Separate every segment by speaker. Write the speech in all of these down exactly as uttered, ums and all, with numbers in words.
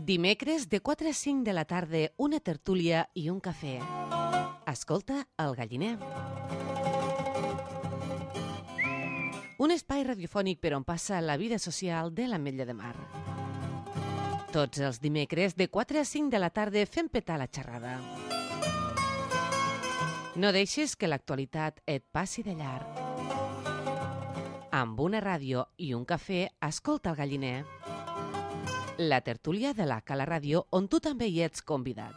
Speaker 1: Dimecres de quatre a cinc de la tarda, una tertúlia i un cafè. Escolta El Galliner. Un espai radiofònic per on passa la vida social de l'Ametlla de Mar. Tots els dimecres de quatre a cinc de la tarda fem petar la xerrada. No deixes que l'actualitat et passi de llarg. Amb una ràdio i un cafè, escolta El Galliner. La tertúlia de la Cala Ràdio, on tu també hi ets convidat.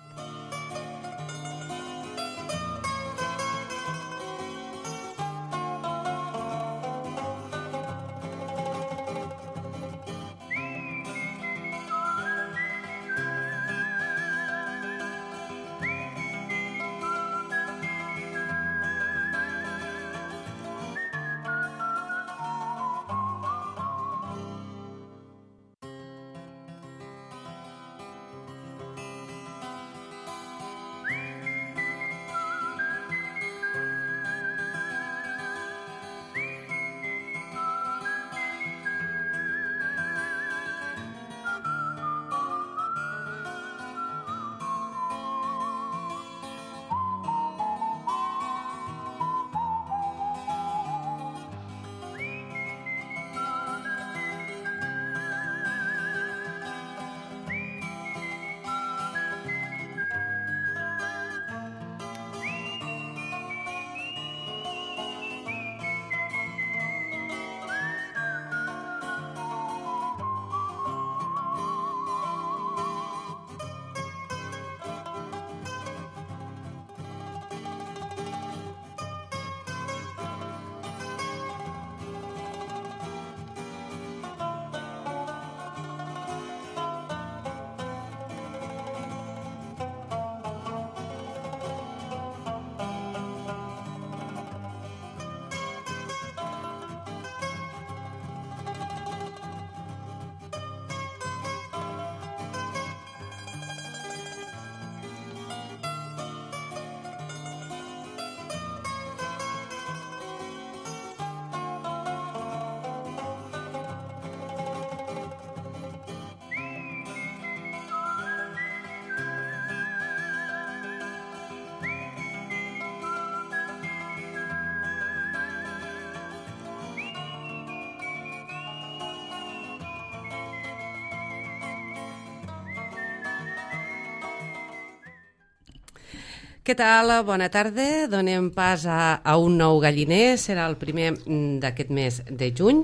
Speaker 1: Què tal? Bona tarda. Donem pas a, a un nou galliner. Serà el primer d'aquest mes de juny.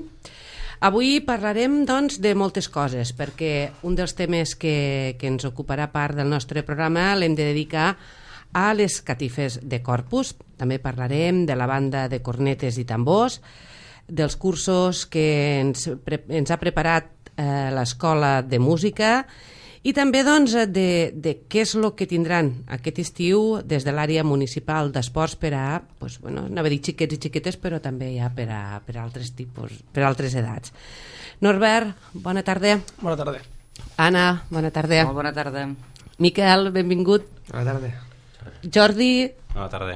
Speaker 1: Avui parlarem, doncs, de moltes coses, perquè un dels temes que, que ens ocuparà part del nostre programa l'hem de dedicar a les catifes de Corpus. També parlarem de la banda de cornetes i tambors, dels cursos que ens, pre, ens ha preparat eh, l'Escola de Música, i també doncs, de, de què és el que tindran aquest estiu des de l'àrea municipal d'esports per a, doncs, bueno, anava a dir xiquets i xiquetes, però també ja per a, per a altres tipus, per a altres edats. Norbert, bona tarda.
Speaker 2: Bona tarda.
Speaker 1: Anna, bona tarda.
Speaker 3: Molt bona tarda.
Speaker 1: Miquel, benvingut.
Speaker 2: Bona tarda.
Speaker 1: Jordi.
Speaker 4: Bona tarda.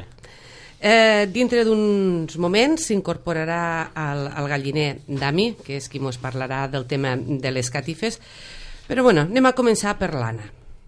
Speaker 1: Eh, dintre d'uns moments s'incorporarà al, al galliner Dami, que és qui ens parlarà del tema de les catifes. Però bueno, anem a començar per l'Anna.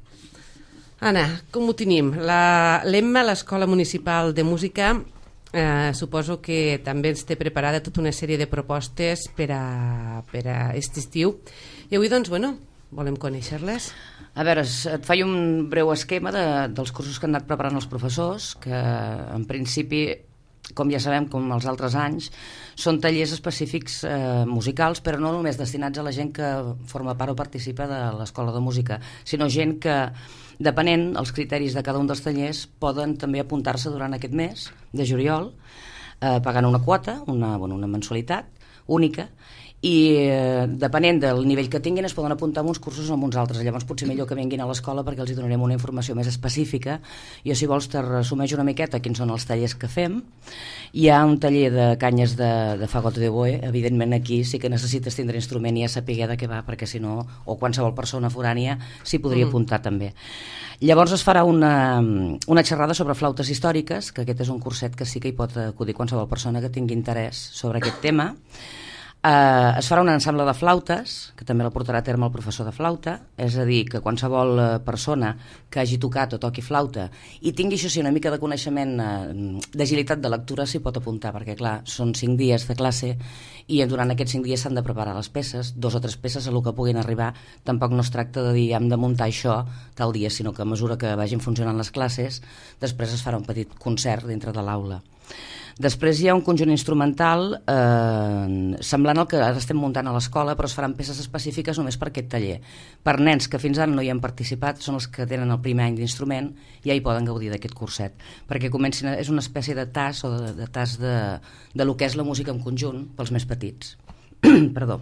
Speaker 1: Anna, com ho tenim? L'Emma, l'Escola Municipal de Música, eh, suposo que també ens té preparada tota una sèrie de propostes per a, per a aquest estiu. I avui, doncs, bueno, volem conèixer-les.
Speaker 3: A veure, et faig un breu esquema de, dels cursos que han anat preparant els professors, que en principi, com ja sabem, com els altres anys, són tallers específics eh, musicals, però no només destinats a la gent que forma part o participa de l'Escola de Música, sinó gent que, depenent els criteris de cada un dels tallers, poden també apuntar-se durant aquest mes de juliol, eh, pagant una quota, una, bueno, una mensualitat única, i eh, depenent del nivell que tinguin es poden apuntar a uns cursos o a uns altres. Llavors potser millor que vinguin a l'escola perquè els hi donarem una informació més específica. Jo, si vols, te resumeix una miqueta quins són els tallers que fem. Hi ha un taller de canyes de, de fagot de boe. Evidentment aquí sí que necessites tindre instrument i ja saber de què va, perquè si no, o qualsevol persona forània s'hi podria mm. apuntar també. Llavors es farà una, una xerrada sobre flautes històriques, que aquest és un curset que sí que hi pot acudir qualsevol persona que tingui interès sobre aquest tema. Uh, es farà un ensemble de flautes, que també la portarà a terme el professor de flauta, és a dir, que qualsevol uh, persona que hagi tocat o toqui flauta i tingui això sí una mica de coneixement, uh, d'agilitat de lectura, s'hi pot apuntar, perquè clar, són cinc dies de classe i durant aquests cinc dies s'han de preparar les peces, dos o tres peces a lo que puguin arribar. Tampoc no es tracta de dir hem de muntar això tal dia, sinó que a mesura que vagin funcionant les classes, després es farà un petit concert dintre de l'aula. Després hi ha un conjunt instrumental eh, semblant al que ara estem muntant a l'escola, però es faran peces específiques només per aquest taller. Per nens que fins ara no hi han participat, són els que tenen el primer any d'instrument, i ja hi poden gaudir d'aquest curset, perquè comencin a, és una espècie de tas o de, de tas de, de lo que és la música en conjunt pels més petits. Perdó.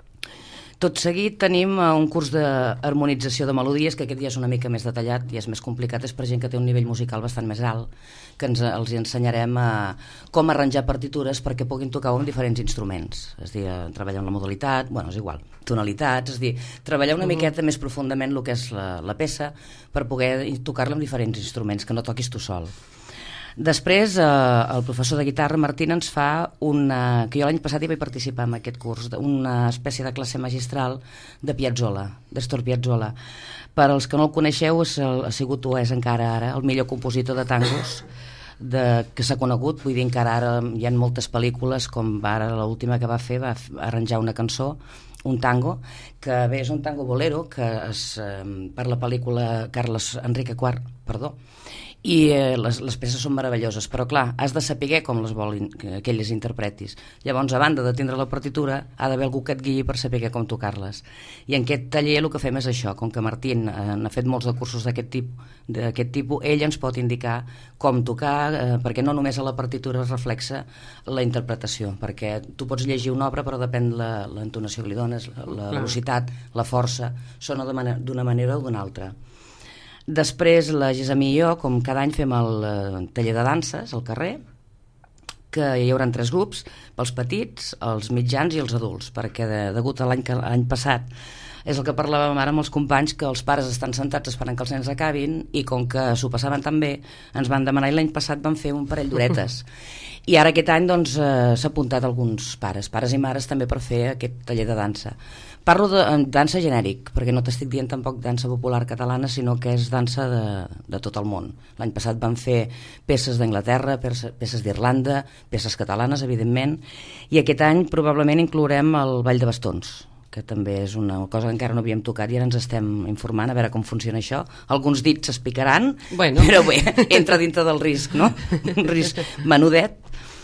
Speaker 3: Tot seguit tenim un curs d'harmonització de melodies, que aquest ja és una mica més detallat i és més complicat, és per gent que té un nivell musical bastant més alt, que ens, els ensenyarem a com arranjar partitures perquè puguin tocar amb diferents instruments, és a dir, treballar amb la modalitat, bueno, és igual, tonalitats, és a dir, treballar una uh-huh. miqueta més profundament el que és la, la peça per poder tocar-la amb diferents instruments, que no toquis tu sol. Després, eh, el professor de guitarra, Martín, ens fa una... que jo l'any passat hi vaig participar en aquest curs, una espècie de classe magistral de Piazzolla, d'Astor Piazzolla. Per als que no el coneixeu, és, ha sigut o és encara ara el millor compositor de tangos de, que s'ha conegut, vull dir, encara ara hi ha moltes pel·lícules, com ara l'última que va fer, va arranjar una cançó, un tango, que bé, és un tango bolero, que és eh, per la pel·lícula Carlos Enrique quart, perdó, i eh, les, les peces són meravelloses, però clar, has de saber com les vol que, que elles interpretis. Llavors, a banda de tindre la partitura, ha d'haver algú que et guiï per saber com tocar-les. I en aquest taller el que fem és això, com que Martín eh, n'ha fet molts de cursos d'aquest tipus, d'aquest tipus, ell ens pot indicar com tocar, eh, perquè no només a la partitura es reflexa la interpretació, perquè tu pots llegir una obra, però depèn de l'entonació que li dones, la, la velocitat, la força, sona d'una manera o d'una altra. Després, la Gessamí i jo, com cada any, fem el eh, taller de danses al carrer, que hi haurà tres grups, pels petits, els mitjans i els adults, perquè de, degut a l'any l'any passat és el que parlàvem ara amb els companys, que els pares estan sentats esperant que els nens acabin, i com que s'ho passaven tan bé, ens van demanar, i l'any passat van fer un parell d'horetes. I ara aquest any doncs, eh, s'ha apuntat alguns pares, pares i mares també, per fer aquest taller de dansa. Parlo de dansa genèric, perquè no t'estic dient tampoc dansa popular catalana, sinó que és dansa de, de tot el món. L'any passat van fer peces d'Anglaterra, peces d'Irlanda, peces catalanes, evidentment, i aquest any probablement inclourem el ball de bastons, que també és una cosa que encara no havíem tocat i ara ens estem informant a veure com funciona això. Alguns dits es picaran, bueno. Però bé, entra dintre del risc, no? Un risc menudet.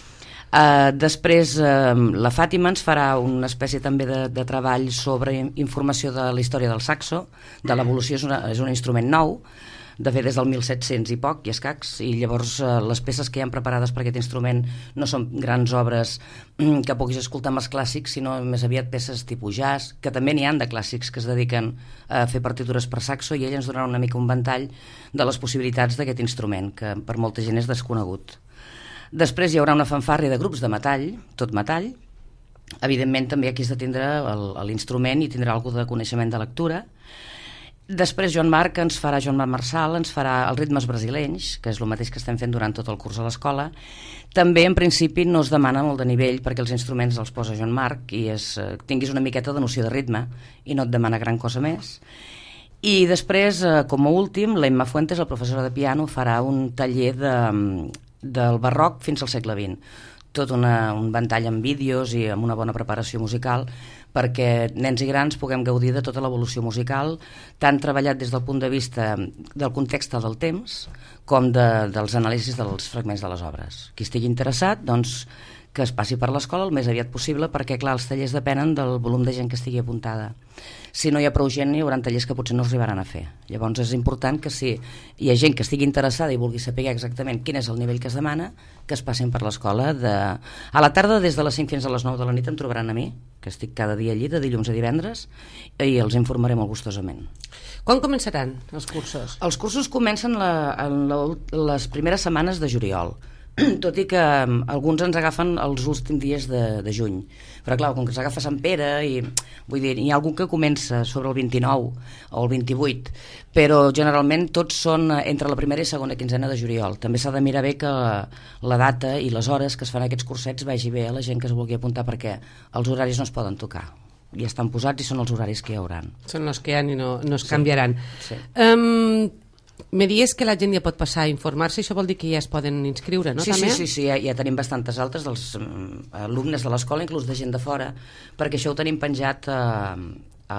Speaker 3: Uh, després uh, la Fàtima ens farà una espècie també de, de treball sobre informació de la història del saxo, de l'evolució. És, una, és un instrument nou, de fet des del mil set-cents i poc, i escacs, i llavors uh, les peces que hi han preparades per aquest instrument no són grans obres mm, que puguis escoltar amb els clàssics, sinó més aviat peces tipus jazz, que també n'hi han de clàssics que es dediquen a fer partitures per saxo, i ell ens donarà una mica un ventall de les possibilitats d'aquest instrument, que per molta gent és desconegut. Després hi haurà una fanfàrria de grups de metall, tot metall. Evidentment també aquí has de tindre l'instrument i tindrà alguna de coneixement de lectura. Després Joan Marc ens farà, Joan Marc Marçal ens farà els ritmes brasilenys, que és el mateix que estem fent durant tot el curs a l'escola. També en principi no es demana molt de nivell, perquè els instruments els posa Joan Marc i és, tinguis una miqueta de noció de ritme i no et demana gran cosa més. I després, com a últim, la Emma Fuentes, la professora de piano, farà un taller de del barroc fins al segle vint, tot una, un ventall amb vídeos i amb una bona preparació musical perquè nens i grans puguem gaudir de tota l'evolució musical, tant treballat des del punt de vista del context del temps com de, dels anàlisis dels fragments de les obres. Qui estigui interessat, doncs, que es passi per l'escola el més aviat possible, perquè clar, els tallers depenen del volum de gent que estigui apuntada. Si no hi ha prou gent, hi haurà tallers que potser no arribaran a fer. Llavors és important que si hi ha gent que estigui interessada i vulgui saber exactament quin és el nivell que es demana, que es passin per l'escola. De... A la tarda, des de les cinc fins a les nou de la nit, em trobaran a mi, que estic cada dia allí, de dilluns a divendres, i els informaré molt gustosament.
Speaker 1: Quan començaran els cursos?
Speaker 3: Els cursos comencen la, en la, les primeres setmanes de juliol, tot i que alguns ens agafen els últims dies de, de juny. Però clar, com que s'agafa Sant Pere, i, vull dir, hi ha algun que comença sobre el vint-i-nou o el vint-i-vuit, però generalment tots són entre la primera i segona quinzena de juliol. També s'ha de mirar bé que la, la data i les hores que es fan aquests cursets vagi bé a la gent que es vulgui apuntar, perquè els horaris no es poden tocar. Ja estan posats i són els horaris que hi hauran.
Speaker 1: Són els que hi ha i no, no es canviaran.
Speaker 3: Sí.
Speaker 1: Um, me dius que la gent ja pot passar a informar-se, això vol dir que ja es poden inscriure, no?
Speaker 3: Sí,
Speaker 1: també?
Speaker 3: sí, sí, sí, ja, ja tenim bastantes altes dels um, alumnes de l'escola, inclús de gent de fora, perquè això ho tenim penjat a, a,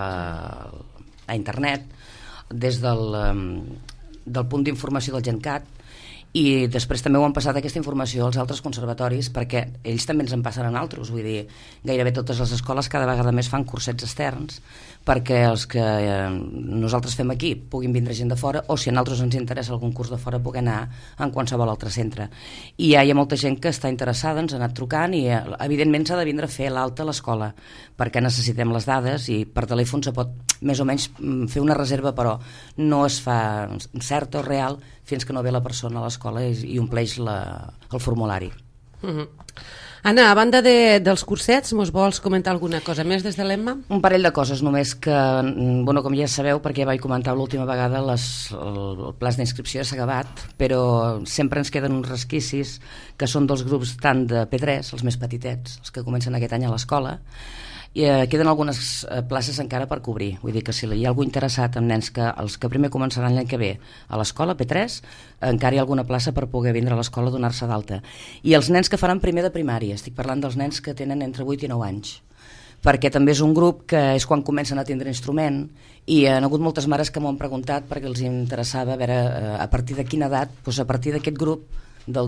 Speaker 3: a internet des del, um, del punt d'informació del GenCat, i després també ho han passat aquesta informació als altres conservatoris, perquè ells també ens en passen en altres, vull dir, gairebé totes les escoles cada vegada més fan cursets externs perquè els que eh, nosaltres fem aquí puguin vindre gent de fora, o si a nosaltres ens interessa algun curs de fora poder anar en qualsevol altre centre. I ja hi ha molta gent que està interessada, ens ha anat trucant, i eh, evidentment s'ha de vindre a fer l'alta a l'escola perquè necessitem les dades, i per telèfon se pot més o menys fer una reserva, però no es fa cert o real fins que no ve la persona a l'escola i, i ompleix la, el formulari.
Speaker 1: Uh-huh. Anna, a banda de, dels cursets, mos vols comentar alguna cosa més des de l'Emma?
Speaker 3: Un parell de coses, només que, bueno, com ja sabeu, perquè ja vaig comentar l'última vegada, les, el, el pla d'inscripció s'ha acabat, però sempre ens queden uns resquicis que són dels grups tant de P tres, els més petitets, els que comencen aquest any a l'escola, i eh, queden algunes eh, places encara per cobrir. Vull dir que si hi ha algú interessat en nens que els que primer començaran l'any que ve a l'escola, P tres, encara hi ha alguna plaça per poder vindre a l'escola a donar-se d'alta. I els nens que faran primer de primària, estic parlant dels nens que tenen entre vuit i nou anys, perquè també és un grup que és quan comencen a tindre instrument, i hi ha hagut moltes mares que m'ho han preguntat perquè els interessava a veure eh, a partir de quina edat, doncs a partir d'aquest grup del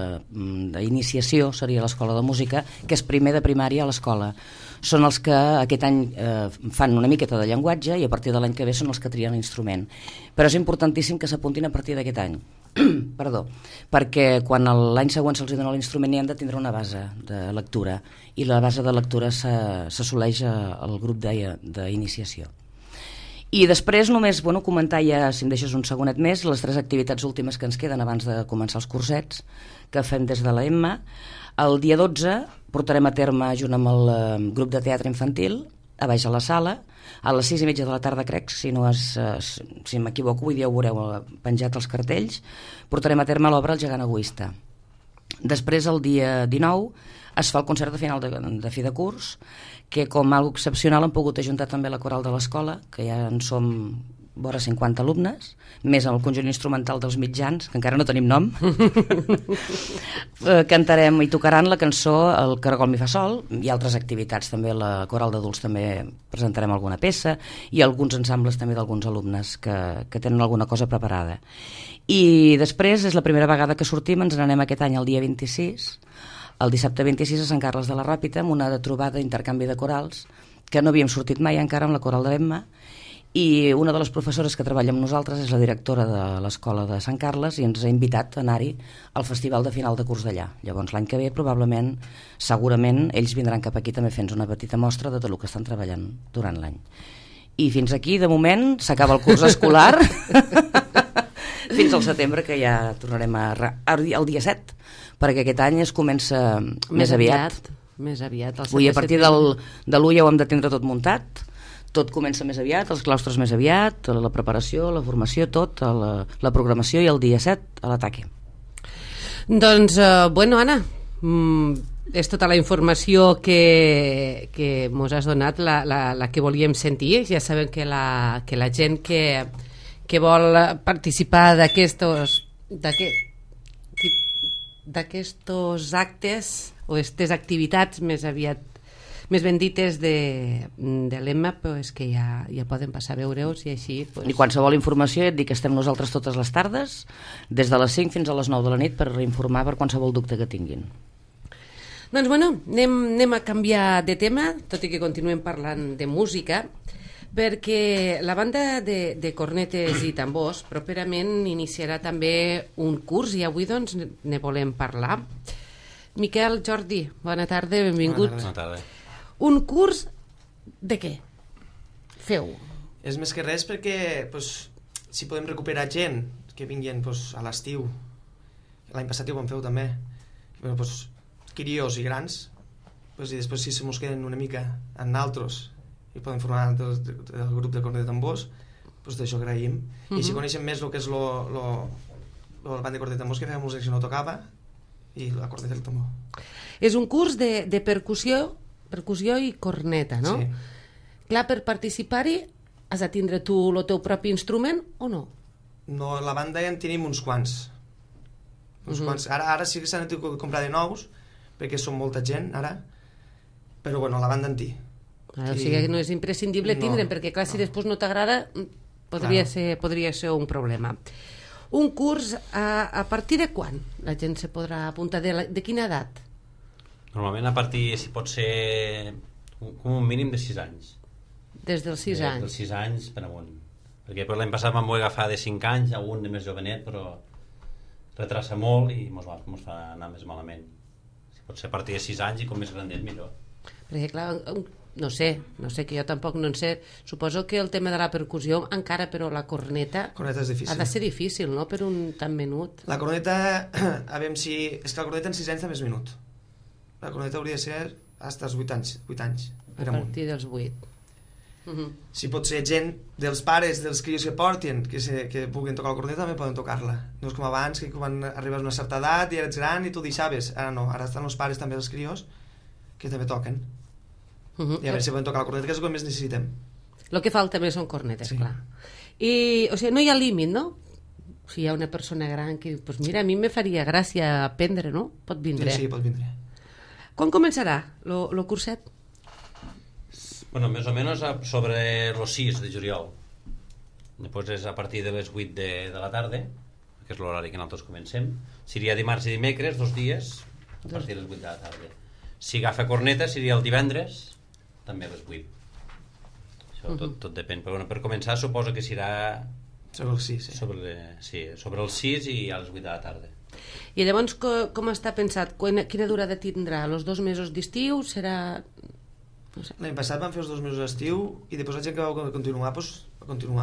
Speaker 3: d'iniciació seria l'escola de música, que és primer de primària a l'escola. Són els que aquest any eh, fan una miqueta de llenguatge, i a partir de l'any que ve són els que trien l'instrument. Però és importantíssim que s'apuntin a partir d'aquest any. Perdó, perquè quan l'any següent se'ls dona l'instrument hi han de tindre una base de lectura, i la base de lectura s'assoleix al grup d'iniciació. I després només, bueno, comentar ja, si em deixes un segonet més, les tres activitats últimes que ens queden abans de començar els cursets que fem des de l'Emma. El dia dotze portarem a terme, junt amb el eh, grup de teatre infantil, a baix a la sala, a les sis i mitja de la tarda, crec, si no és, eh, si m'equivoco, avui dia ho veureu penjat els cartells, portarem a terme l'obra El gegant egoista. Després, el dia dinou, es fa el concert de final de, de fi de curs, que com a algo excepcional han pogut ajuntar també la coral de l'escola, que ja en som vora cinquanta alumnes, més el conjunt instrumental dels mitjans, que encara no tenim nom. Cantarem i tocaran la cançó El caragol mi fa sol, i altres activitats també, la coral d'adults també presentarem alguna peça, i alguns ensembles també d'alguns alumnes que, que tenen alguna cosa preparada. I després és la primera vegada que sortim, ens n'anem aquest any el dia vint-i-sis, el dissabte vint-i-sis a Sant Carles de la Ràpita, amb una trobada d'intercanvi de corals, que no havíem sortit mai encara amb la coral de l'Emma, i una de les professores que treballa amb nosaltres és la directora de l'escola de Sant Carles, i ens ha invitat a anar-hi al festival de final de curs d'allà. Llavors l'any que ve probablement, segurament, ells vindran cap aquí també fent una petita mostra de tot el que estan treballant durant l'any. I fins aquí, de moment, s'acaba el curs escolar fins al setembre, que ja tornarem a, al dia set, perquè aquest any es comença més, més aviat. aviat.
Speaker 1: Més aviat.
Speaker 3: Vull dir, a partir del, de l'u ja ho hem de tindre tot muntat, tot comença més aviat, els claustres més aviat, la preparació, la formació, tot, la, la programació, i el dia set a l'ataque.
Speaker 1: Doncs, uh, bueno, Anna, mm, és tota la informació que, que mos has donat, la, la, la que volíem sentir. Ja sabem que la, que la gent que, que vol participar d'aquestos d'aquestos actes o aquestes activitats més aviat més ben dites de, de l'Emma, pues, que ja, ja poden passar a veure-us, i així pues...
Speaker 3: I qualsevol informació, et dic que estem nosaltres totes les tardes, des de les cinc fins a les nou de la nit, per informar per qualsevol dubte que tinguin.
Speaker 1: Doncs bueno, anem, anem a canviar de tema, tot i que continuem parlant de música, perquè la banda de, de cornetes i tambors properament iniciarà també un curs, i avui doncs ne volem parlar. Miquel, Jordi, bona tarda, benvingut.
Speaker 2: Bona tarda.
Speaker 1: Un curs de què? Feu?
Speaker 2: És més que res perquè pues, si podem recuperar gent que vinguin pues, a l'estiu, L'any passat ja ho vam fer també. Bueno, pues, crios i grans, pues, i després si se mos queden una mica en altres i poden formar del, del grup de cornet de tambors, pues, d'això agraïm. Uh-huh. I si coneixen més el que és lo, lo, lo, el band de cornet de tambors, que fèiem música si no tocava, i la corneta del tambor.
Speaker 1: És un curs de, de percussió, percussió i corneta, no?
Speaker 2: Sí.
Speaker 1: Clar, per participar-hi has de tindre tu el teu propi instrument o no?
Speaker 2: No, la banda ja en tenim uns quants. Uns uh-huh. quants. Ara, ara sí que s'han de comprar de nous, perquè són molta gent, ara. Però, bueno, la banda en té.
Speaker 1: Ah, o sigui que no és imprescindible
Speaker 2: no,
Speaker 1: tindre'n, perquè, clar, si
Speaker 2: no.
Speaker 1: després no t'agrada, podria,
Speaker 2: claro.
Speaker 1: ser, podria ser un problema. Un curs, a, a partir de quan la gent se podrà apuntar? De, la, de quina edat?
Speaker 4: Normalment a partir, si pot ser com un mínim de sis anys.
Speaker 1: Des dels sis anys?
Speaker 4: Dels sis anys per amunt. Perquè l'any passat vam voler agafar de cinc anys, algun de més jovenet, però retrassa molt i mos, va, mos fa anar més malament. Si pot ser a partir de sis anys i com més grandet millor.
Speaker 1: Perquè clar, no sé, no sé, que jo tampoc no en sé. Suposo que el tema de la percussió encara, però la corneta,
Speaker 2: corneta és difícil.
Speaker 1: Ha de ser difícil, no?, per un tan menut.
Speaker 2: La corneta, a veure si... És que la corneta en sis anys també és minut. La corneta hauria de ser fins als vuit anys. vuit anys
Speaker 1: a partir dels vuit. Uh-huh.
Speaker 2: Si pot ser gent dels pares, dels crios que portin, que, se, que puguin tocar la corneta, també poden tocar-la. No és com abans, que quan arribes a una certa edat i eres gran i tu deixaves. Ara no, ara estan els pares també, els crios, que també toquen. Uh-huh. I a veure si poden tocar la corneta, que és el que més necessitem.
Speaker 1: El que falta més són cornetes,
Speaker 2: sí.
Speaker 1: clar. I, o sigui, no hi ha límit, no? Si hi ha una persona gran que diu, pues mira, a mi me faria gràcia aprendre, no? Pot vindre.
Speaker 2: Sí, sí, pot vindre.
Speaker 1: Quan començarà el curset?
Speaker 4: Bueno, més o menys sobre los sis de juliol. Després és a partir de les vuit de, de la tarda, que és l'horari que nosaltres comencem. Seria dimarts i dimecres, dos dies, a partir de les vuit de la tarda. Si agafa corneta seria el divendres, també a les vuit. Això tot, tot depèn. Però bueno, per començar suposo que serà
Speaker 2: sobre els sis, sí.
Speaker 4: Sobre, sí, sobre els sis i a les vuit de la tarda.
Speaker 1: I llavors com, com està pensat? Quina durada tindrà? Els dos mesos d'estiu? Serà...
Speaker 2: No sé. L'any passat vam fer els dos mesos d'estiu i després la gent que va continuar, doncs, va continuar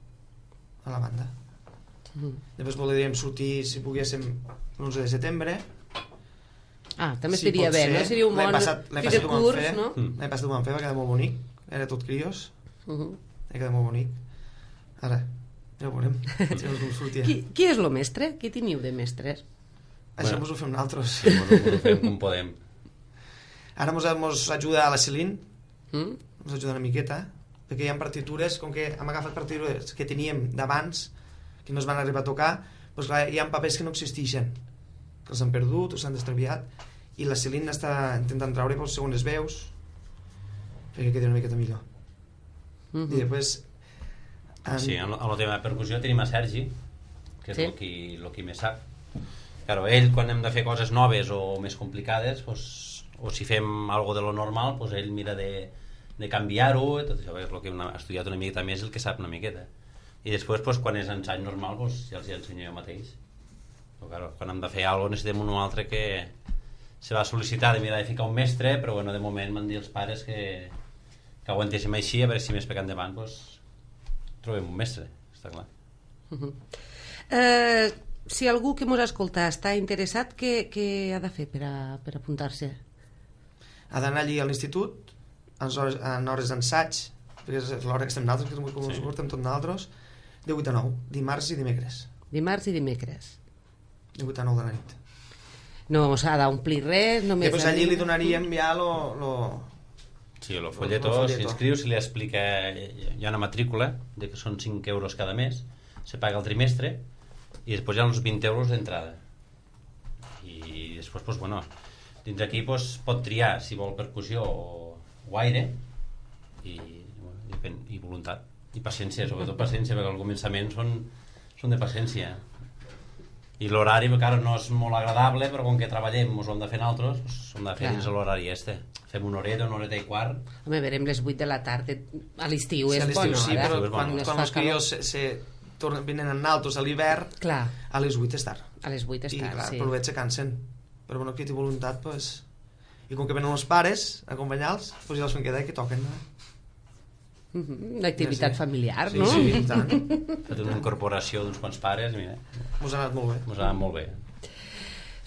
Speaker 2: a la banda. Mm. Després voldríem sortir, si poguéssim, l'onze de setembre.
Speaker 1: Ah, també si estaria bé, ser. No? Seria un bon fi de curs,
Speaker 2: fer,
Speaker 1: no?
Speaker 2: Mm. L'any passat ho vam fer, va quedar molt bonic. Era tot crios. Uh-huh. Va quedar molt bonic. Ara, ja ho veurem.
Speaker 1: qui, qui és el mestre? Qui teniu de mestres?
Speaker 2: Això bueno. Mos ho fem nosaltres.
Speaker 4: Sí, mos ho fem com podem.
Speaker 2: Ara mos, mos ajuda a la Celine,
Speaker 1: mm?
Speaker 2: mos ajuda una miqueta, perquè hi ha partitures, com que hem agafat partitures que teníem d'abans, que no es van arribar a tocar, doncs clar, hi ha papers que no existeixen, que els han perdut o s'han destraviat, i la Celine està intentant traure per segones veus, perquè quedi una miqueta millor. Mm-hmm. I després...
Speaker 4: En... Sí, en el tema de percussió tenim a Sergi, que és sí? el, qui, el qui més sap. Claro, ell, quan hem de fer coses noves o més complicades, pues, o si fem algo de lo normal, pues ell mira de, de canviar-ho, tot això és el que hem estudiat una miqueta més, el que sap una miqueta. I després, pues, quan és ensany normal, pues, ja els hi ensenyo jo mateix. Però, claro, quan hem de fer alguna cosa necessitem un altre que se va sol·licitar de mirar de ficar un mestre, però bueno, de moment m'han dit els pares que, que aguantéssim així, a veure si més per endavant pues, trobem un mestre, està clar.
Speaker 1: Uh-huh. Eh... Si algú que ens escolta està interessat, què, què ha de fer per, a, per apuntar-se?
Speaker 2: Ha d'anar allí a l'institut, en hores, en hores d'ensaig, perquè és l'hora que estem nosaltres, que és com sí. Ens portem tot nosaltres, de vuit a nou, dimarts i dimecres.
Speaker 1: Dimarts i dimecres.
Speaker 2: De vuit a nou de la nit.
Speaker 1: No s'ha d'omplir res, només...
Speaker 2: Després allí li donaríem ja lo... lo...
Speaker 4: Sí, el folleto, lo, lo folleto. S'inscriu, se li explica, hi ha una matrícula, de que són cinc euros cada mes, se paga el trimestre, i després hi ha uns vint euros d'entrada i després pues, bueno, dins d'aquí pues, pot triar si vol percussió o, o aire i, bueno, i voluntat i paciència, sobretot paciència perquè al començament són, són de paciència i l'horari encara no és molt agradable però com que treballem ens ho hem de fer nosaltres pues, hem de fer dins l'horari este fem una horeta, una horeta i quart
Speaker 1: home, verem les vuit de la tarda a l'estiu
Speaker 2: sí,
Speaker 1: és
Speaker 2: bon, no? Sí, però
Speaker 1: quan,
Speaker 2: quan, quan els crios se, se tornen, venen en altos a l'hivern, a les vuit és tard.
Speaker 1: A les vuit és tard,
Speaker 2: I, clar,
Speaker 1: sí.
Speaker 2: Però veig se cansen. Però bueno, qui té voluntat, pues... I com que venen els pares a acompanyar-los, pues ja els fem quedar i que toquen. No?
Speaker 1: Mm-hmm. Una activitat ja sé. Familiar,
Speaker 2: sí,
Speaker 1: no?
Speaker 2: Sí, sí, tant.
Speaker 4: Fet una incorporació d'uns quants pares, mira.
Speaker 2: Mos ha anat molt bé.
Speaker 4: Mos ha anat molt bé.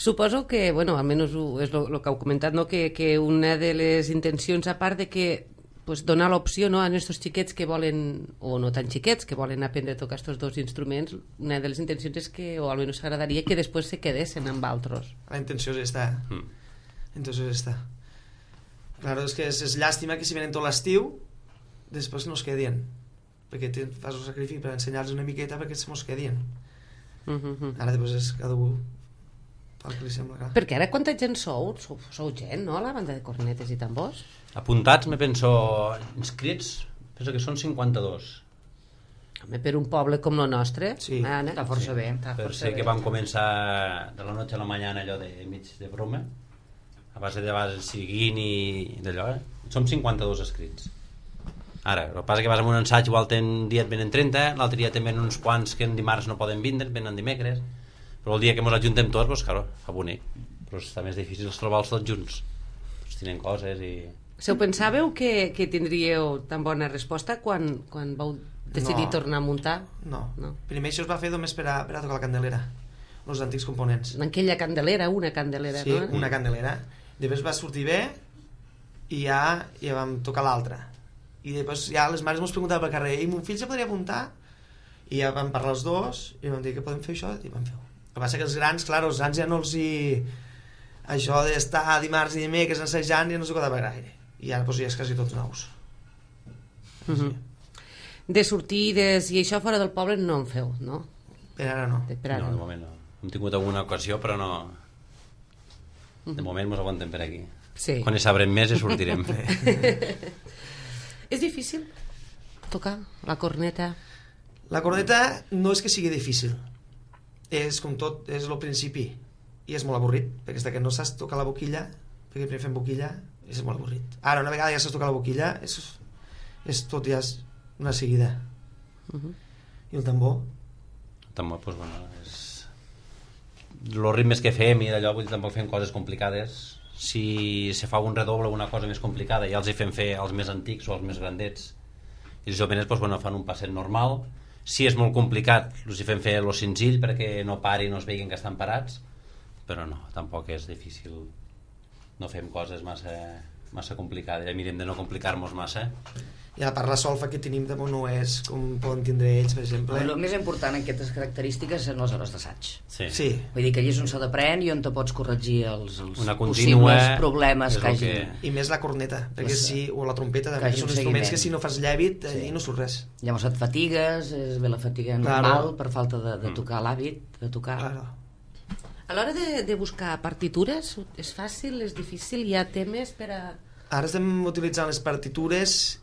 Speaker 1: Suposo que, bueno, almenys és el que heu comentat, no? que, que una de les intencions, a part de que pues, donar l'opció, no, a aquests xiquets que volen, o no tan xiquets, que volen aprendre a tocar aquests dos instruments, una de les intencions és que, o almenys agradaria que després se quedessin amb altres.
Speaker 2: La intenció és esta. Mm. La intenció és esta. Claro, és que és, és llàstima que si venen tot l'estiu, després no es quedin. Perquè te, fas un sacrifici per ensenyar-los una miqueta perquè se mos quedin. Uh -huh. Ara després és cada un pel que li sembla clar.
Speaker 1: Perquè ara quanta gent sou? Sou, sou gent, no? La banda de cornetes i tambors?
Speaker 4: Apuntats, me penso, inscrits, penso que són cinquanta-dos.
Speaker 1: Home, per un poble com el nostre,
Speaker 2: sí.
Speaker 1: Anna,
Speaker 3: està força
Speaker 1: sí.
Speaker 3: bé.
Speaker 1: Està
Speaker 4: per
Speaker 1: força
Speaker 4: ser
Speaker 1: bé.
Speaker 4: Que vam començar de la noche a la mañana allò de mig de broma, a base de base seguint i d'allò, eh? Som cinquanta-dos escrits. Ara, el que passa que vas amb un ensaig, igual un dia et venen trenta, l'altre dia te'n venen uns quants que en dimarts no poden vindre, venen dimecres, però el dia que ens ajuntem tots, doncs, claro, fa bonic. Però està més difícil trobar-los tots junts. Doncs tenen coses i...
Speaker 1: Se ho pensàveu que, que tindríeu tan bona resposta quan, quan vau decidir
Speaker 2: no.
Speaker 1: tornar a muntar?
Speaker 2: No.
Speaker 1: no.
Speaker 2: Primer això es va fer només per a, per a tocar la candelera, els antics components.
Speaker 1: En aquella candelera, una candelera,
Speaker 2: sí,
Speaker 1: no?
Speaker 2: Sí, una candelera. Després va sortir bé i ja, ja vam tocar l'altra. I després ja les mares ens preguntaven pel carrer i mon fill se podria apuntar? I ja vam parlar els dos i vam dir que podem fer això i vam fer-ho. El que passa que els grans, clar, els grans ja no els hi... això d'estar dimarts i dimecres ensejant ja no s'ho quedava gaire. I ara doncs, ja és quasi tots nous.
Speaker 1: Uh -huh. De sortides i això fora del poble no en feu, no?
Speaker 2: Per ara no.
Speaker 1: De, per ara
Speaker 4: no, de moment no. Hem tingut alguna ocasió, però no... De moment ens aguantem per aquí.
Speaker 1: Sí.
Speaker 4: Quan hi sabrem més i sortirem.
Speaker 1: És difícil tocar la corneta?
Speaker 2: La corneta no és que sigui difícil. És com tot, és el principi. I és molt avorrit, perquè és que no saps tocar la boquilla, perquè primer fem boquilla, és molt avorrit. Ara, una vegada ja saps tocar la boquilla, és, és tot ja és una seguida. Uh -huh. I el tambor?
Speaker 4: El tambor, doncs, bueno, és... Els ritmes que fem i d'allò, vull dir, tampoc fem coses complicades. Si se fa un redoble o una cosa més complicada, ja els hi fem fer els més antics o els més grandets. I els jovenets, doncs, bueno, fan un passet normal. Si és molt complicat, els hi fem fer lo senzill perquè no parin, no es veguin que estan parats, però no, tampoc és difícil. No fem coses massa, massa complicades, ja mirem de no complicar-nos massa.
Speaker 2: I a part la solfa que tenim de no és com poden tindre ells, per exemple.
Speaker 3: El més important en aquestes característiques són les hores d'assaig.
Speaker 4: Sí.
Speaker 2: sí.
Speaker 3: Vull dir que allà és on s'ha d'aprèn i on te pots corregir els, els
Speaker 4: una contínua,
Speaker 3: possibles problemes que hagi.
Speaker 2: Que... I més la corneta, perquè
Speaker 3: Les,
Speaker 2: si, o la trompeta, també, que són instruments que si no fas llevit, allà sí. no surt res.
Speaker 3: Llavors et fatigues, és bé la fatiga normal, claro. Per falta de, de tocar l'hàbit, de tocar...
Speaker 2: Claro.
Speaker 1: A l'hora de, de buscar partitures, és fàcil, és difícil, hi ha temes per a...
Speaker 2: Ara estem utilitzant les partitures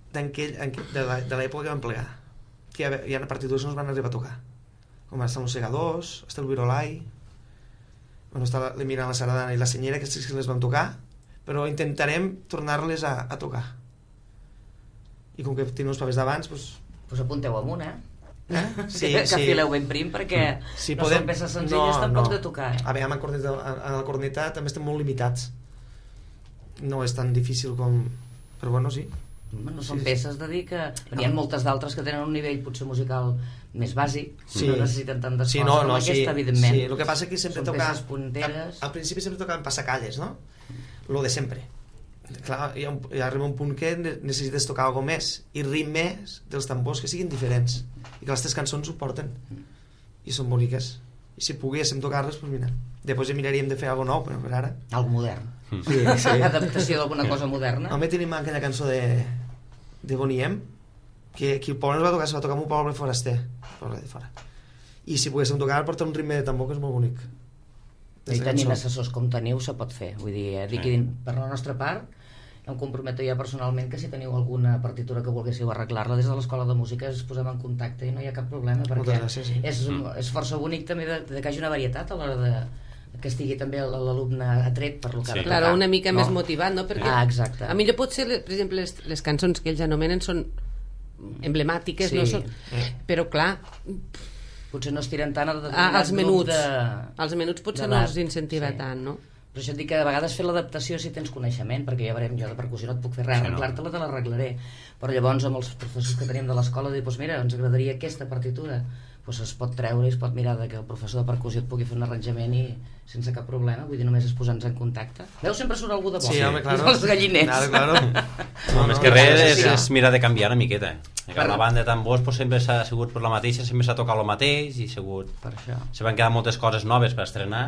Speaker 2: de l'època que vam plegar, que hi ha partitures que no es van arribar a tocar, com estan els segadors, està el virolai, bueno, està l'Emira, la Sardana i la Senyera, que sí que les vam tocar, però intentarem tornar-les a, a tocar. I com que tenim els papers d'abans, doncs...
Speaker 3: Pues apunteu amunt, eh?
Speaker 2: Eh? Sí,
Speaker 3: que
Speaker 2: sí.
Speaker 3: fileu ben prim perquè
Speaker 2: sí,
Speaker 3: no
Speaker 2: podem...
Speaker 3: són peces senzilles no, tampoc no. de tocar, eh?
Speaker 2: A veure, amb la corneta, a la corneta també estem molt limitats, no és tan difícil com... però bueno, sí.
Speaker 3: No són
Speaker 2: sí,
Speaker 3: peces de dir que... N'hi ha moltes d'altres que tenen un nivell potser musical més bàsic,
Speaker 2: sí.
Speaker 3: no necessiten tantes
Speaker 2: sí,
Speaker 3: coses
Speaker 2: no,
Speaker 3: com
Speaker 2: no,
Speaker 3: aquesta,
Speaker 2: sí,
Speaker 3: evidentment.
Speaker 2: Sí, el que passa que sempre
Speaker 3: són
Speaker 2: toca...
Speaker 3: peces punteres.
Speaker 2: Al, al principi sempre tocaven passacalles, no? Lo de sempre. Clar, hi, ha un, hi arriba un punt que necessites tocar alguna més i ritmes dels tambors que siguin diferents i que les tres cançons ho porten i són boniques. I si poguéssim tocar-les, doncs mira, després ja miraríem de fer alguna nou, però per ara...
Speaker 3: Algo modern.
Speaker 2: Sí, sí.
Speaker 3: Adaptació d'alguna cosa moderna.
Speaker 2: Home, tenim aquella cançó de, de Boniem, que aquí el poble no es va tocar, se va tocar en un poble foraster, poble de fora. I si poguéssim tocar, porta un ritme de tambor que és molt bonic.
Speaker 3: I tenint assessors com teniu se pot fer. Vull dir, eh, dic, sí. Per la nostra part, em comprometo ja personalment que si teniu alguna partitura que volguéssiu arreglar-la des de l'escola de música es posem en contacte i no hi ha cap problema, perquè
Speaker 2: gràcies, sí.
Speaker 3: és, és força bonic també de, de que hi hagi una varietat a l'hora de que estigui també l'alumne atret per lo que
Speaker 1: sí.
Speaker 3: ha de
Speaker 1: tocar. Claro, una mica
Speaker 3: no?
Speaker 1: més motivat, no? Perquè
Speaker 3: ah, exacte.
Speaker 1: A millor pot ser, per exemple, les, les cançons que ells anomenen són emblemàtiques, sí. no són... però clar...
Speaker 3: potser no es tiren tant a
Speaker 1: ah, als menuts.
Speaker 3: De,
Speaker 1: als menuts potser no els incentiva sí. tant, no?
Speaker 3: Però això et dic que de vegades fer l'adaptació si tens coneixement, perquè ja veurem, jo de percussió no et puc fer res, arreglar-te-la te l'arreglaré, però llavors amb els professors que tenim de l'escola dir, doncs mira, ens agradaria aquesta partitura, doncs es pot treure i es pot mirar que el professor de percussió et pugui fer un arranjament i sense cap problema, vull dir, només es posar-nos en contacte. Veus, sempre surt algú de bo.
Speaker 2: Sí, home, claro.
Speaker 3: Els galliners.
Speaker 2: Claro, claro.
Speaker 4: No, més que res és, és mirar de canviar una miqueta. Que
Speaker 3: Per-
Speaker 4: la banda de tambors pues, sempre s'ha sigut per la mateixa, sempre s'ha tocat el mateix i sigut...
Speaker 3: Per això.
Speaker 4: Se van quedar moltes coses noves per estrenar